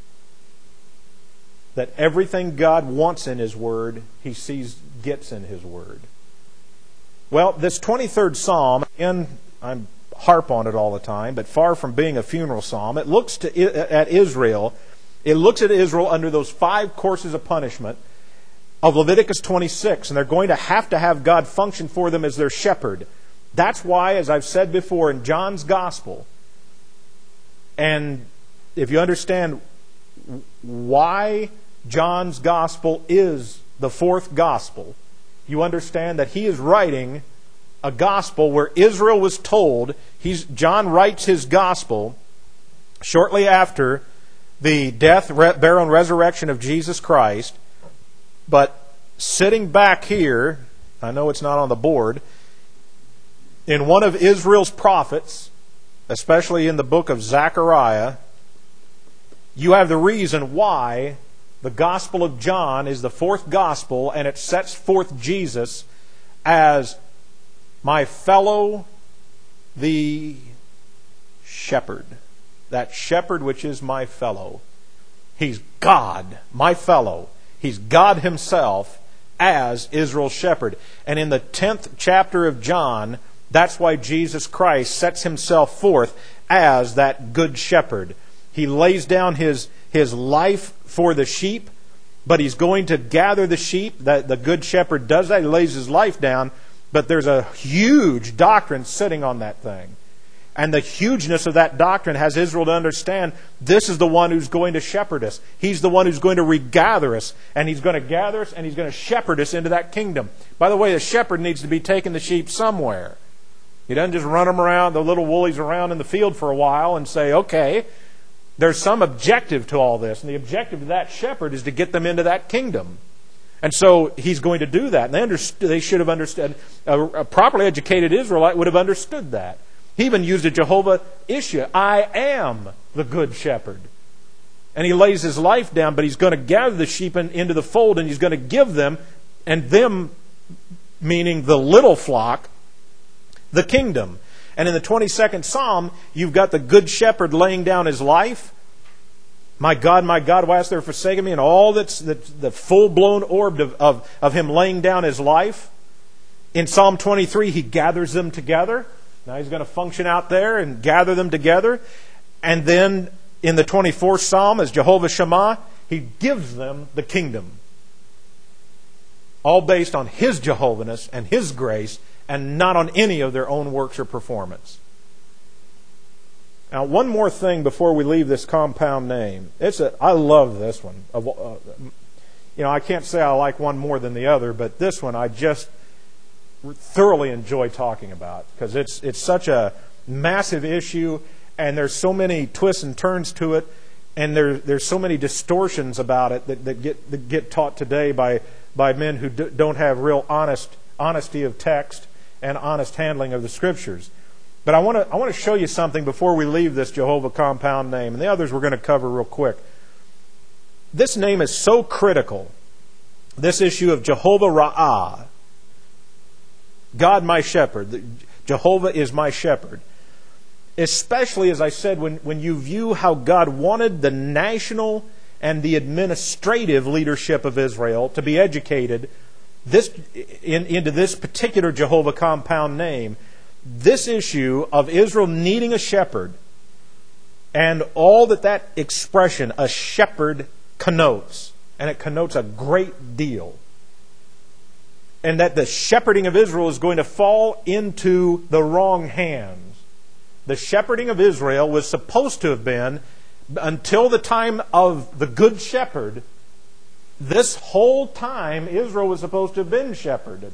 That everything God wants in His Word, He gets in His Word. Well, this 23rd Psalm, and I'm harp on it all the time, but far from being a funeral psalm, it looks at Israel. It looks at Israel under those 5 courses of punishment of Leviticus 26, and they're going to have God function for them as their shepherd. That's why, as I've said before, in John's Gospel, and if you understand why John's Gospel is the 4th Gospel, you understand that he is writing a Gospel where Israel was told. John writes his Gospel shortly after the death, burial, and resurrection of Jesus Christ. But sitting back here, I know it's not on the board, in one of Israel's prophets, especially in the book of Zechariah, you have the reason why the Gospel of John is the 4th Gospel, and it sets forth Jesus as my fellow, the shepherd. That shepherd which is my fellow. He's God, my fellow. He's God Himself as Israel's shepherd. And in the 10th chapter of John, that's why Jesus Christ sets Himself forth as that good shepherd. He lays down His life for the sheep, but He's going to gather the sheep. The good shepherd does that. He lays His life down, but there's a huge doctrine sitting on that thing. And the hugeness of that doctrine has Israel to understand this is the one who's going to shepherd us. He's the one who's going to regather us. And He's going to gather us and He's going to shepherd us into that kingdom. By the way, the shepherd needs to be taking the sheep somewhere. He doesn't just run them around, the little woolies around in the field for a while and say, okay, there's some objective to all this. And the objective of that shepherd is to get them into that kingdom. And so He's going to do that. And they should have understood. A properly educated Israelite would have understood that. He even used a Jehovah issue. I am the good shepherd. And He lays His life down, but He's going to gather the sheep into the fold, and He's going to give them, and them meaning the little flock, the kingdom. And in the 22nd Psalm, you've got the good shepherd laying down his life. My God, why hast thou forsaken me? And all that's the full-blown orb of Him laying down His life. In Psalm 23, He gathers them together. Now He's going to function out there and gather them together. And then in the 24th Psalm, as Jehovah Shammah, He gives them the kingdom. All based on His Jehovahness and His grace, and not on any of their own works or performance. Now, one more thing before we leave this compound name. I love this one. I can't say I like one more than the other, but this one I just thoroughly enjoy talking about because it's such a massive issue, and there's so many twists and turns to it, and there's so many distortions about it that get taught today by men who don't have real honesty of text and honest handling of the Scriptures. But I want to show you something before we leave this Jehovah compound name, and the others we're going to cover real quick. This name is so critical. This issue of Jehovah Ra'ah, God my shepherd. Jehovah is my shepherd. Especially, as I said, when you view how God wanted the national and the administrative leadership of Israel to be educated into this particular Jehovah compound name, this issue of Israel needing a shepherd and all that expression, a shepherd, connotes, and it connotes a great deal. And that the shepherding of Israel is going to fall into the wrong hands. The shepherding of Israel was supposed to have been, until the time of the Good Shepherd, this whole time Israel was supposed to have been shepherded.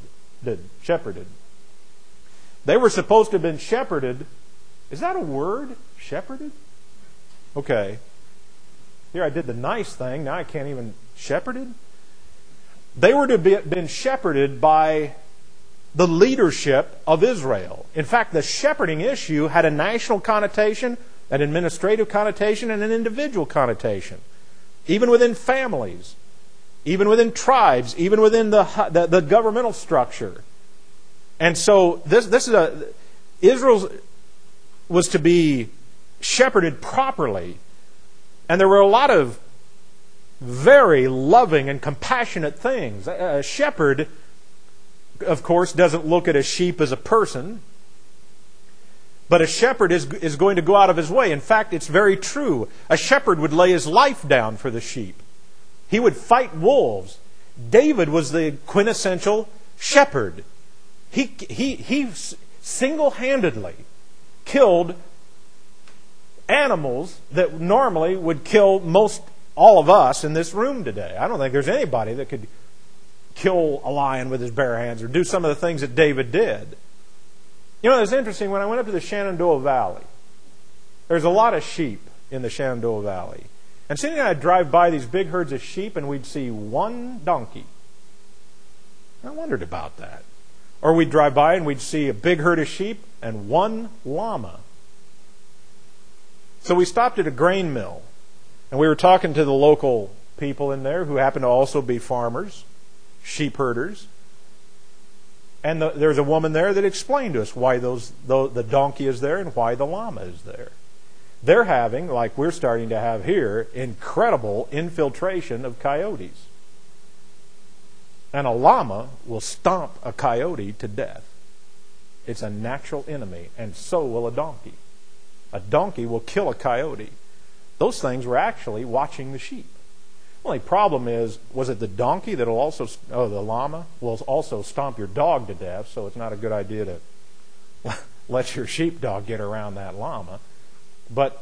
They were supposed to have been shepherded. Is that a word? Shepherded? Okay. Here I did the nice thing. Now I can't even shepherded. They were to have been shepherded by the leadership of Israel. In fact, the shepherding issue had a national connotation, an administrative connotation, and an individual connotation. Even within families, even within tribes, even within the governmental structure. And so Israel was to be shepherded properly. And there were a lot of very loving and compassionate things. A shepherd, of course, doesn't look at a sheep as a person. But a shepherd is going to go out of his way. In fact, it's very true. A shepherd would lay his life down for the sheep. He would fight wolves. David was the quintessential shepherd. He single-handedly killed animals that normally would kill most all of us in this room today. I don't think there's anybody that could kill a lion with his bare hands or do some of the things that David did. You know, it's interesting, when I went up to the Shenandoah Valley, there's a lot of sheep in the Shenandoah Valley. And sitting there, I'd drive by these big herds of sheep and we'd see one donkey. I wondered about that. Or we'd drive by and we'd see a big herd of sheep and one llama. So we stopped at a grain mill and we were talking to the local people in there who happen to also be farmers, sheep herders. And there's a woman there that explained to us why the donkey is there and why the llama is there. They're having, like we're starting to have here, incredible infiltration of coyotes. And a llama will stomp a coyote to death. It's a natural enemy, and so will a donkey. A donkey will kill a coyote. Those things were actually watching the sheep. The only problem is, was it the donkey that will also, the llama will also stomp your dog to death, so it's not a good idea to let your sheepdog get around that llama. But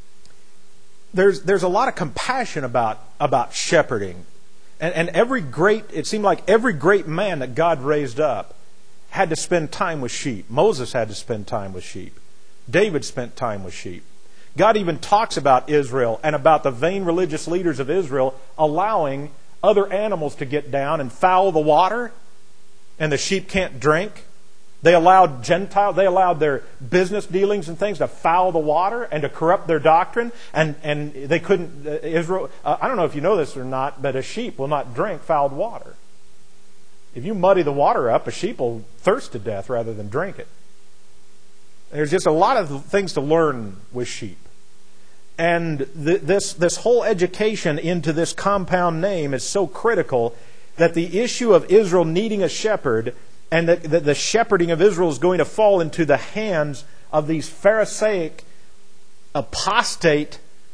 there's a lot of compassion about shepherding. And it seemed like every great man that God raised up had to spend time with sheep. Moses had to spend time with sheep. David spent time with sheep. God even talks about Israel and about the vain religious leaders of Israel allowing other animals to get down and foul the water, and the sheep can't drink. They allowed their business dealings and things to foul the water and to corrupt their doctrine, and they couldn't. Israel. I don't know if you know this or not, but a sheep will not drink fouled water. If you muddy the water up, a sheep will thirst to death rather than drink it. There's just a lot of things to learn with sheep, and this whole education into this compound name is so critical that the issue of Israel needing a shepherd, and that the shepherding of Israel is going to fall into the hands of these Pharisaic, apostate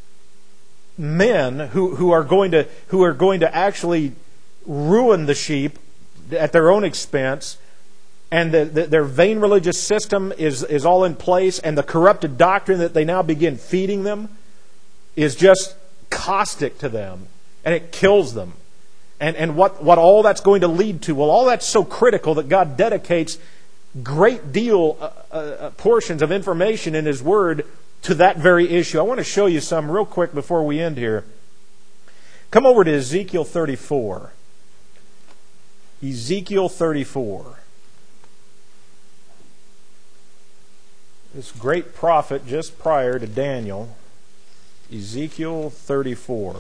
men who are going to actually ruin the sheep at their own expense, and their vain religious system is all in place, and the corrupted doctrine that they now begin feeding them is just caustic to them, and it kills them. And what all that's going to lead to, well, all that's so critical that God dedicates great deal portions of information in His Word to that very issue. I want to show you some real quick before we end here. Come over to Ezekiel 34. Ezekiel 34. This great prophet just prior to Daniel. Ezekiel 34.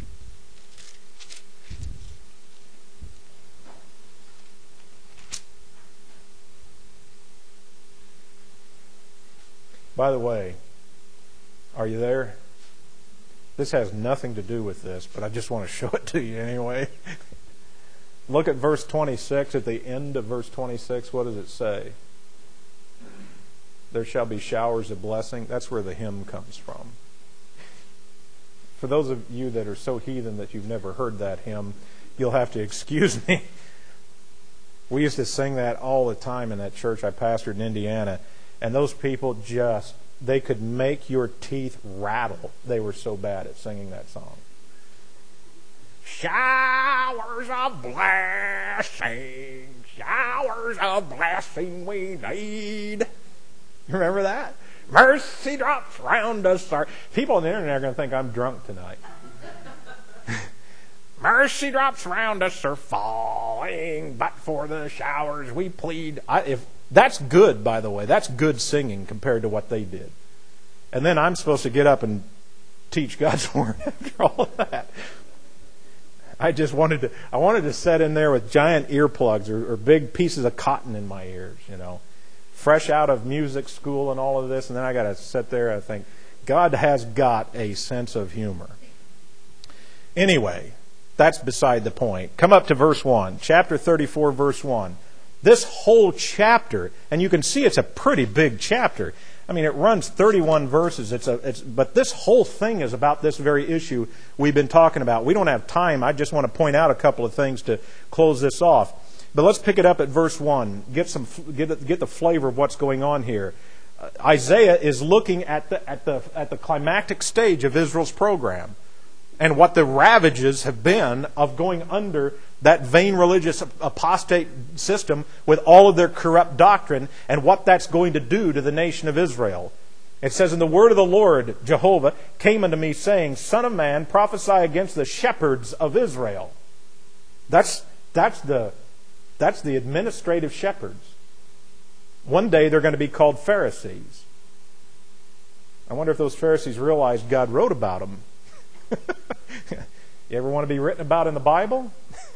By the way, are you there? This has nothing to do with this, but I just want to show it to you anyway. Look at verse 26. At the end of verse 26, what does it say? There shall be showers of blessing. That's where the hymn comes from. For those of you that are so heathen that you've never heard that hymn, you'll have to excuse me. We used to sing that all the time in that church I pastored in Indiana. And those people they could make your teeth rattle. They were so bad at singing that song. Showers of blessing we need. You remember that? Mercy drops round us. People on the internet are going to think I'm drunk tonight. Mercy drops round us are falling, but for the showers we plead. That's good, by the way. That's good singing compared to what they did. And then I'm supposed to get up and teach God's Word after all of that. I wanted to sit in there with giant earplugs or big pieces of cotton in my ears, fresh out of music school and all of this. And then I got to sit there and think, God has got a sense of humor. Anyway, that's beside the point. Come up to verse 1. Chapter 34, verse 1. This whole chapter, and you can see it's a pretty big chapter. I mean, it runs 31 verses. But this whole thing is about this very issue we've been talking about. We don't have time. I just want to point out a couple of things to close this off. But let's pick it up at verse 1. Get the flavor of what's going on here. Isaiah is looking at the climactic stage of Israel's program and what the ravages have been of going under that vain religious apostate system with all of their corrupt doctrine and what that's going to do to the nation of Israel. It says, "And the word of the Lord, Jehovah, came unto me, saying, Son of man, prophesy against the shepherds of Israel." That's the administrative shepherds. One day they're going to be called Pharisees. I wonder if those Pharisees realized God wrote about them. You ever want to be written about in the Bible?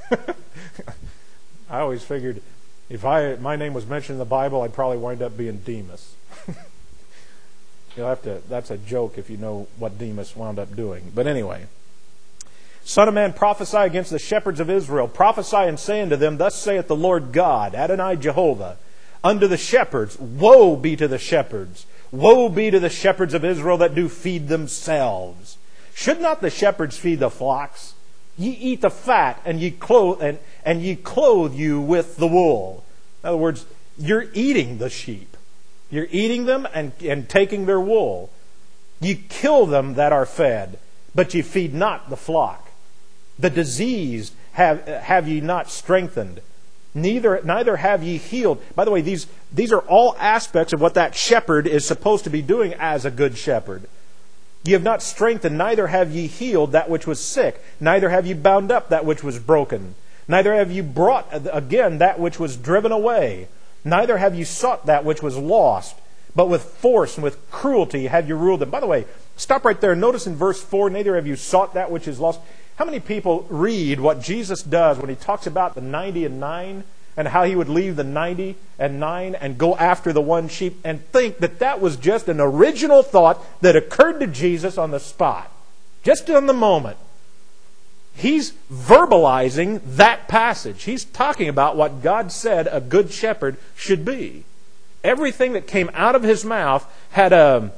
I always figured if my name was mentioned in the Bible, I'd probably wind up being Demas. That's a joke if you know what Demas wound up doing. But anyway. "Son of man, prophesy against the shepherds of Israel. Prophesy and say unto them, Thus saith the Lord God, Adonai Jehovah, unto the shepherds, Woe be to the shepherds! Woe be to the shepherds of Israel that do feed themselves! Should not the shepherds feed the flocks? Ye eat the fat, and ye clothe you with the wool." In other words, you're eating the sheep. You're eating them and taking their wool. "Ye kill them that are fed, but ye feed not the flock. The diseased have ye not strengthened, neither have ye healed." By the way, these are all aspects of what that shepherd is supposed to be doing as a good shepherd. "Ye have not strengthened, neither have ye healed that which was sick, neither have ye bound up that which was broken, neither have ye brought again that which was driven away, neither have ye sought that which was lost, but with force and with cruelty have ye ruled them." By the way, stop right there. Notice in verse 4, "Neither have you sought that which is lost." How many people read what Jesus does when He talks about the 90 and 9 and how He would leave the 90 and 9 and go after the one sheep and think that was just an original thought that occurred to Jesus on the spot, just on the moment? He's verbalizing that passage. He's talking about what God said a good shepherd should be. Everything that came out of His mouth had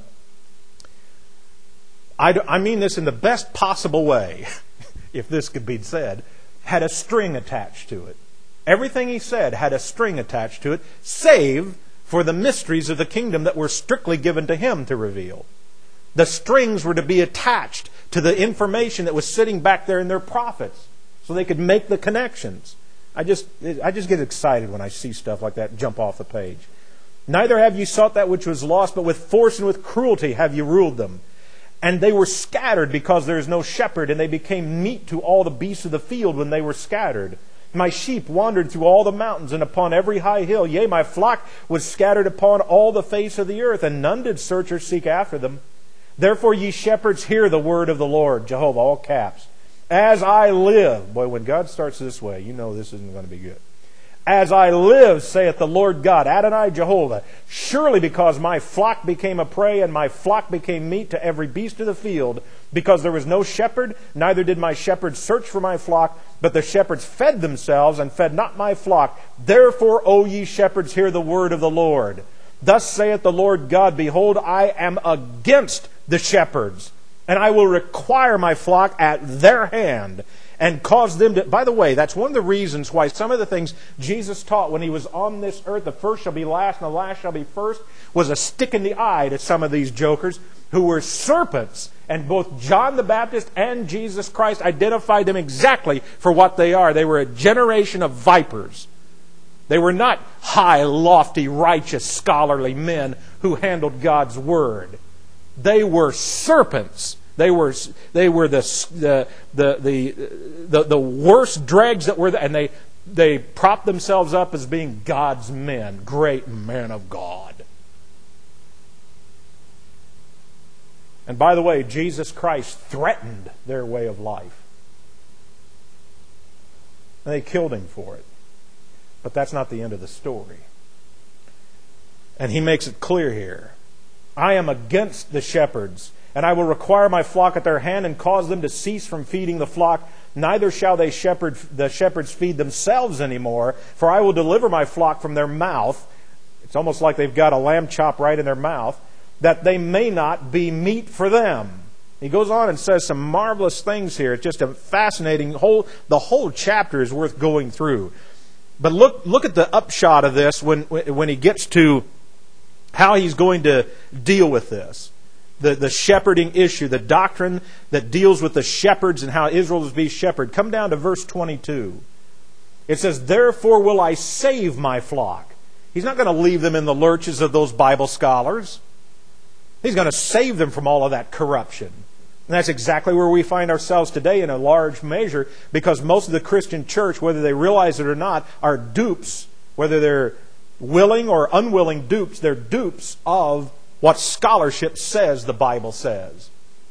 I mean this in the best possible way, if this could be said, had a string attached to it. Everything He said had a string attached to it, save for the mysteries of the kingdom that were strictly given to Him to reveal. The strings were to be attached to the information that was sitting back there in their prophets, so they could make the connections. I just get excited when I see stuff like that jump off the page. "Neither have ye sought that which was lost, but with force and with cruelty have ye ruled them. And they were scattered because there is no shepherd, and they became meat to all the beasts of the field when they were scattered. My sheep wandered through all the mountains and upon every high hill. Yea, my flock was scattered upon all the face of the earth, and none did search or seek after them. Therefore, ye shepherds, hear the word of the Lord," Jehovah, all caps. "As I live," boy, when God starts this way, you know this isn't going to be good. "As I live, saith the Lord God, Adonai Jehovah, surely because my flock became a prey, and my flock became meat to every beast of the field, because there was no shepherd, neither did my shepherds search for my flock, but the shepherds fed themselves, and fed not my flock. Therefore, O ye shepherds, hear the word of the Lord. Thus saith the Lord God, Behold, I am against the shepherds, and I will require my flock at their hand, and cause them to..." By the way, that's one of the reasons why some of the things Jesus taught when He was on this earth, the first shall be last and the last shall be first, was a stick in the eye to some of these jokers who were serpents. And both John the Baptist and Jesus Christ identified them exactly for what they are. They were a generation of vipers. They were not high, lofty, righteous, scholarly men who handled God's Word. They were serpents. They were the worst dregs that were there, and they propped themselves up as being God's men, great men of God. And by the way, Jesus Christ threatened their way of life. And they killed Him for it. But that's not the end of the story. And He makes it clear here. "I am against the shepherds, And I will require my flock at their hand and cause them to cease from feeding the flock. Neither shall the shepherds feed themselves anymore, for I will deliver my flock from their mouth. It's almost like they've got a lamb chop right in their mouth, that they may not be meat for them. He goes on and says some marvelous things here. It's just a fascinating the whole chapter is worth going through. But look at the upshot of this when he gets to how he's going to deal with this. The shepherding issue, the doctrine that deals with the shepherds and how Israel is to be shepherded. Come down to verse 22. It says, "Therefore will I save my flock." He's not going to leave them in the lurches of those Bible scholars. He's going to save them from all of that corruption. And that's exactly where we find ourselves today in a large measure, because most of the Christian church, whether they realize it or not, are dupes, whether they're willing or unwilling dupes. They're dupes of what scholarship says the Bible says.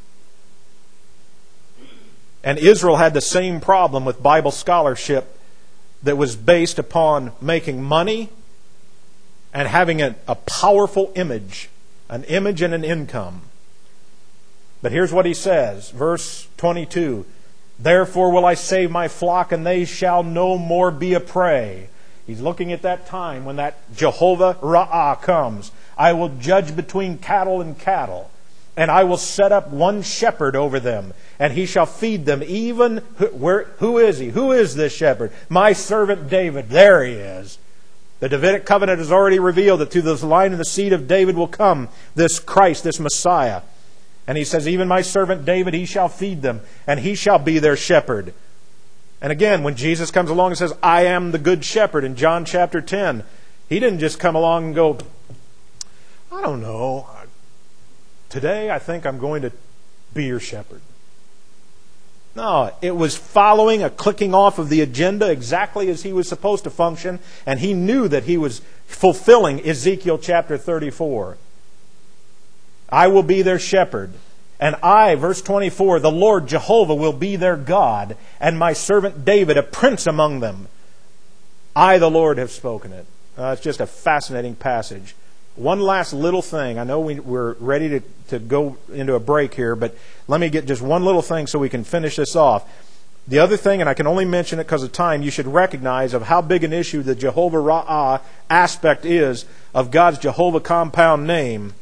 And Israel had the same problem with Bible scholarship that was based upon making money and having a powerful image, an image and an income. But here's what he says, verse 22. "Therefore will I save my flock, and they shall no more be a prey." He's looking at that time when that Jehovah Ra'ah comes. "I will judge between cattle and cattle, and I will set up one shepherd over them, and he shall feed them." Even, who is he? Who is this shepherd? My servant David. There he is. The Davidic covenant has already revealed that through the line and the seed of David will come this Christ, this Messiah. And he says, "Even my servant David, he shall feed them, and he shall be their shepherd." And again, when Jesus comes along and says, "I am the good shepherd," in John chapter 10, he didn't just come along and go, "I don't know, today I think I'm going to be your shepherd." No, it was following a clicking off of the agenda exactly as he was supposed to function, and he knew that he was fulfilling Ezekiel chapter 34. "I will be their shepherd, and I," verse 24, "the Lord Jehovah will be their God, and my servant David a prince among them. I, the Lord, have spoken it." It's just a fascinating passage. One last little thing. I know we're ready to go into a break here, but let me get just one little thing so we can finish this off. The other thing, and I can only mention it because of time, you should recognize of how big an issue the Jehovah Ra'ah aspect is of God's Jehovah compound name,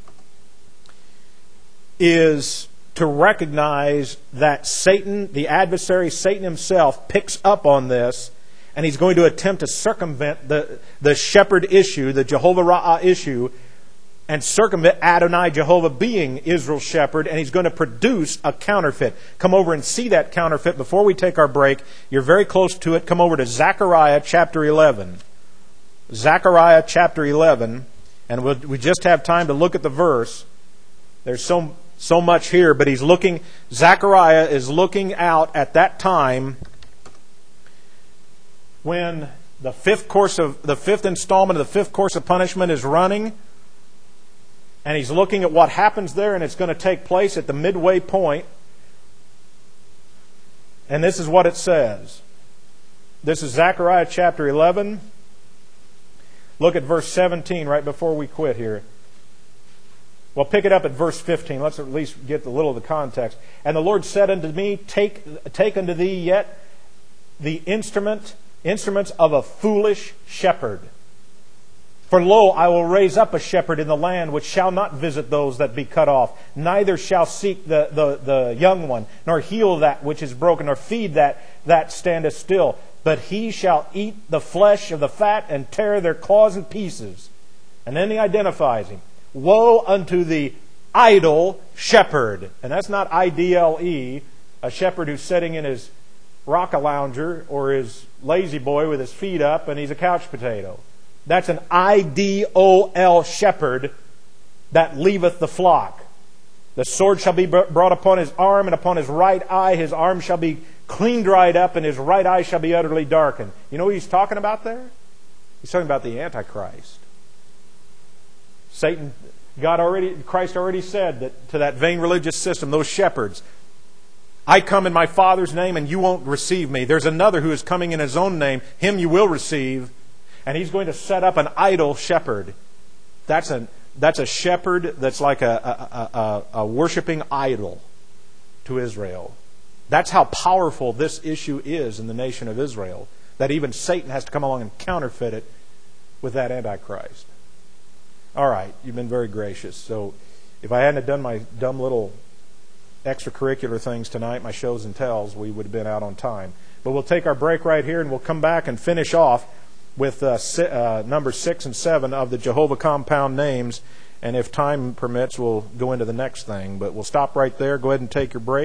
is to recognize that Satan, the adversary, Satan himself, picks up on this, and he's going to attempt to circumvent the shepherd issue, the Jehovah Ra'ah issue, and circumvent Adonai Jehovah being Israel's shepherd, and he's going to produce a counterfeit. Come over and see that counterfeit before we take our break. You're very close to it. Come over to Zechariah chapter 11. Zechariah chapter 11, and we just have time to look at the verse. There's so much here, but Zechariah is looking out at that time when the fifth installment of the fifth course of punishment is running, and he's looking at what happens there, and it's going to take place at the midway point. And this is what it says. This is Zechariah chapter 11. Look at verse 17 right before we quit here. Well, pick it up at verse 15. Let's at least get a little of the context. "And the Lord said unto me, Take unto thee yet the instruments of a foolish shepherd. For lo, I will raise up a shepherd in the land which shall not visit those that be cut off, neither shall seek the young one, nor heal that which is broken, nor feed that standeth still. But he shall eat the flesh of the fat and tear their claws in pieces." And then he identifies him. "Woe unto the idle shepherd." And that's not IDLE, a shepherd who's sitting in his rock-a-lounger or his lazy boy with his feet up and he's a couch potato. That's an IDOL shepherd that leaveth the flock. "The sword shall be brought upon his arm, and upon his right eye his arm shall be clean dried up, and his right eye shall be utterly darkened." You know what he's talking about there? He's talking about the Antichrist. Christ already said that to that vain religious system, those shepherds, "I come in my Father's name and you won't receive me. There's another who is coming in his own name. Him you will receive." And he's going to set up an idol shepherd. That's That's a shepherd that's like a worshiping idol to Israel. That's how powerful this issue is in the nation of Israel, that even Satan has to come along and counterfeit it with that Antichrist. All right, you've been very gracious. So if I hadn't have done my dumb little extracurricular things tonight, my shows and tells, we would have been out on time. But we'll take our break right here, and we'll come back and finish off with numbers 6 and 7 of the Jehovah compound names. And if time permits, we'll go into the next thing. But we'll stop right there. Go ahead and take your break.